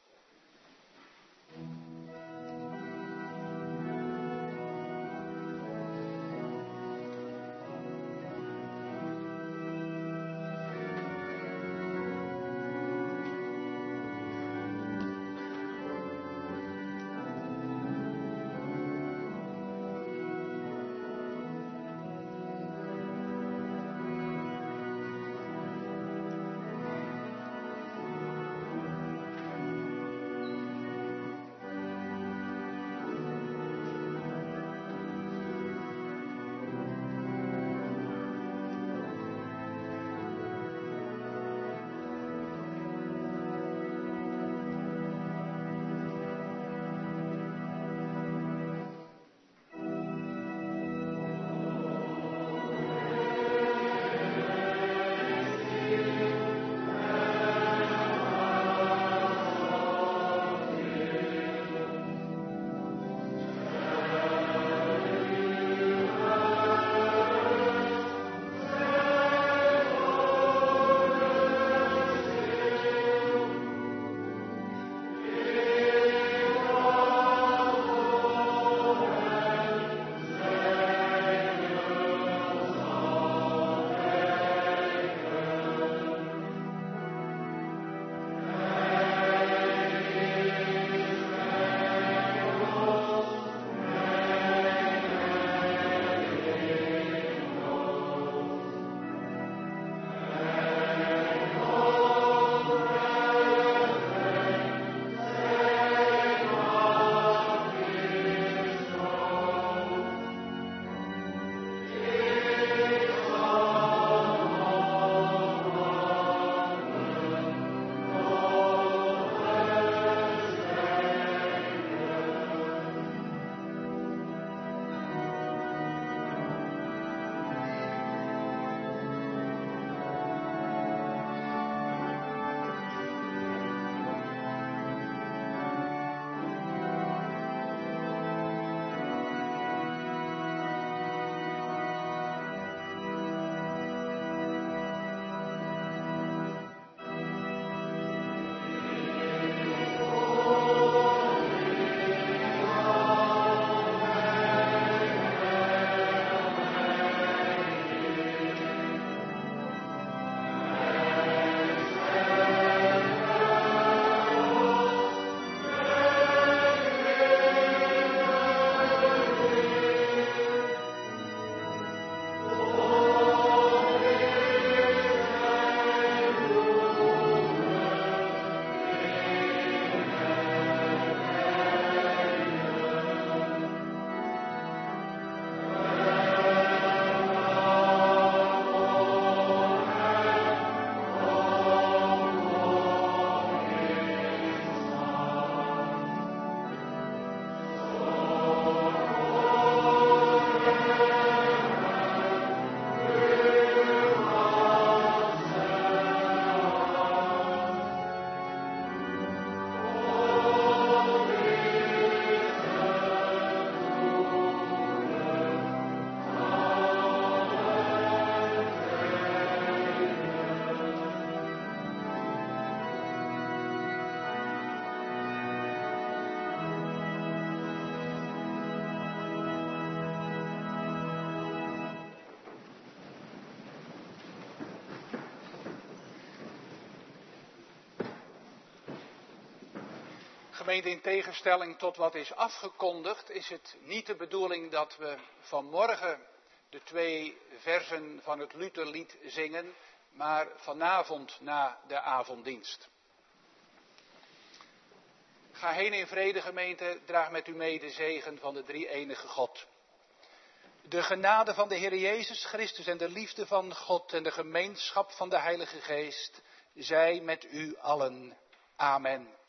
S1: Gemeente, in tegenstelling tot wat is afgekondigd, is het niet de bedoeling dat we vanmorgen de twee versen van het Lutherlied zingen, maar vanavond na de avonddienst. Ga heen in vrede, gemeente, draag met u mee de zegen van de drie-enige God. De genade van de Heer Jezus Christus en de liefde van God en de gemeenschap van de Heilige Geest, zij met u allen. Amen.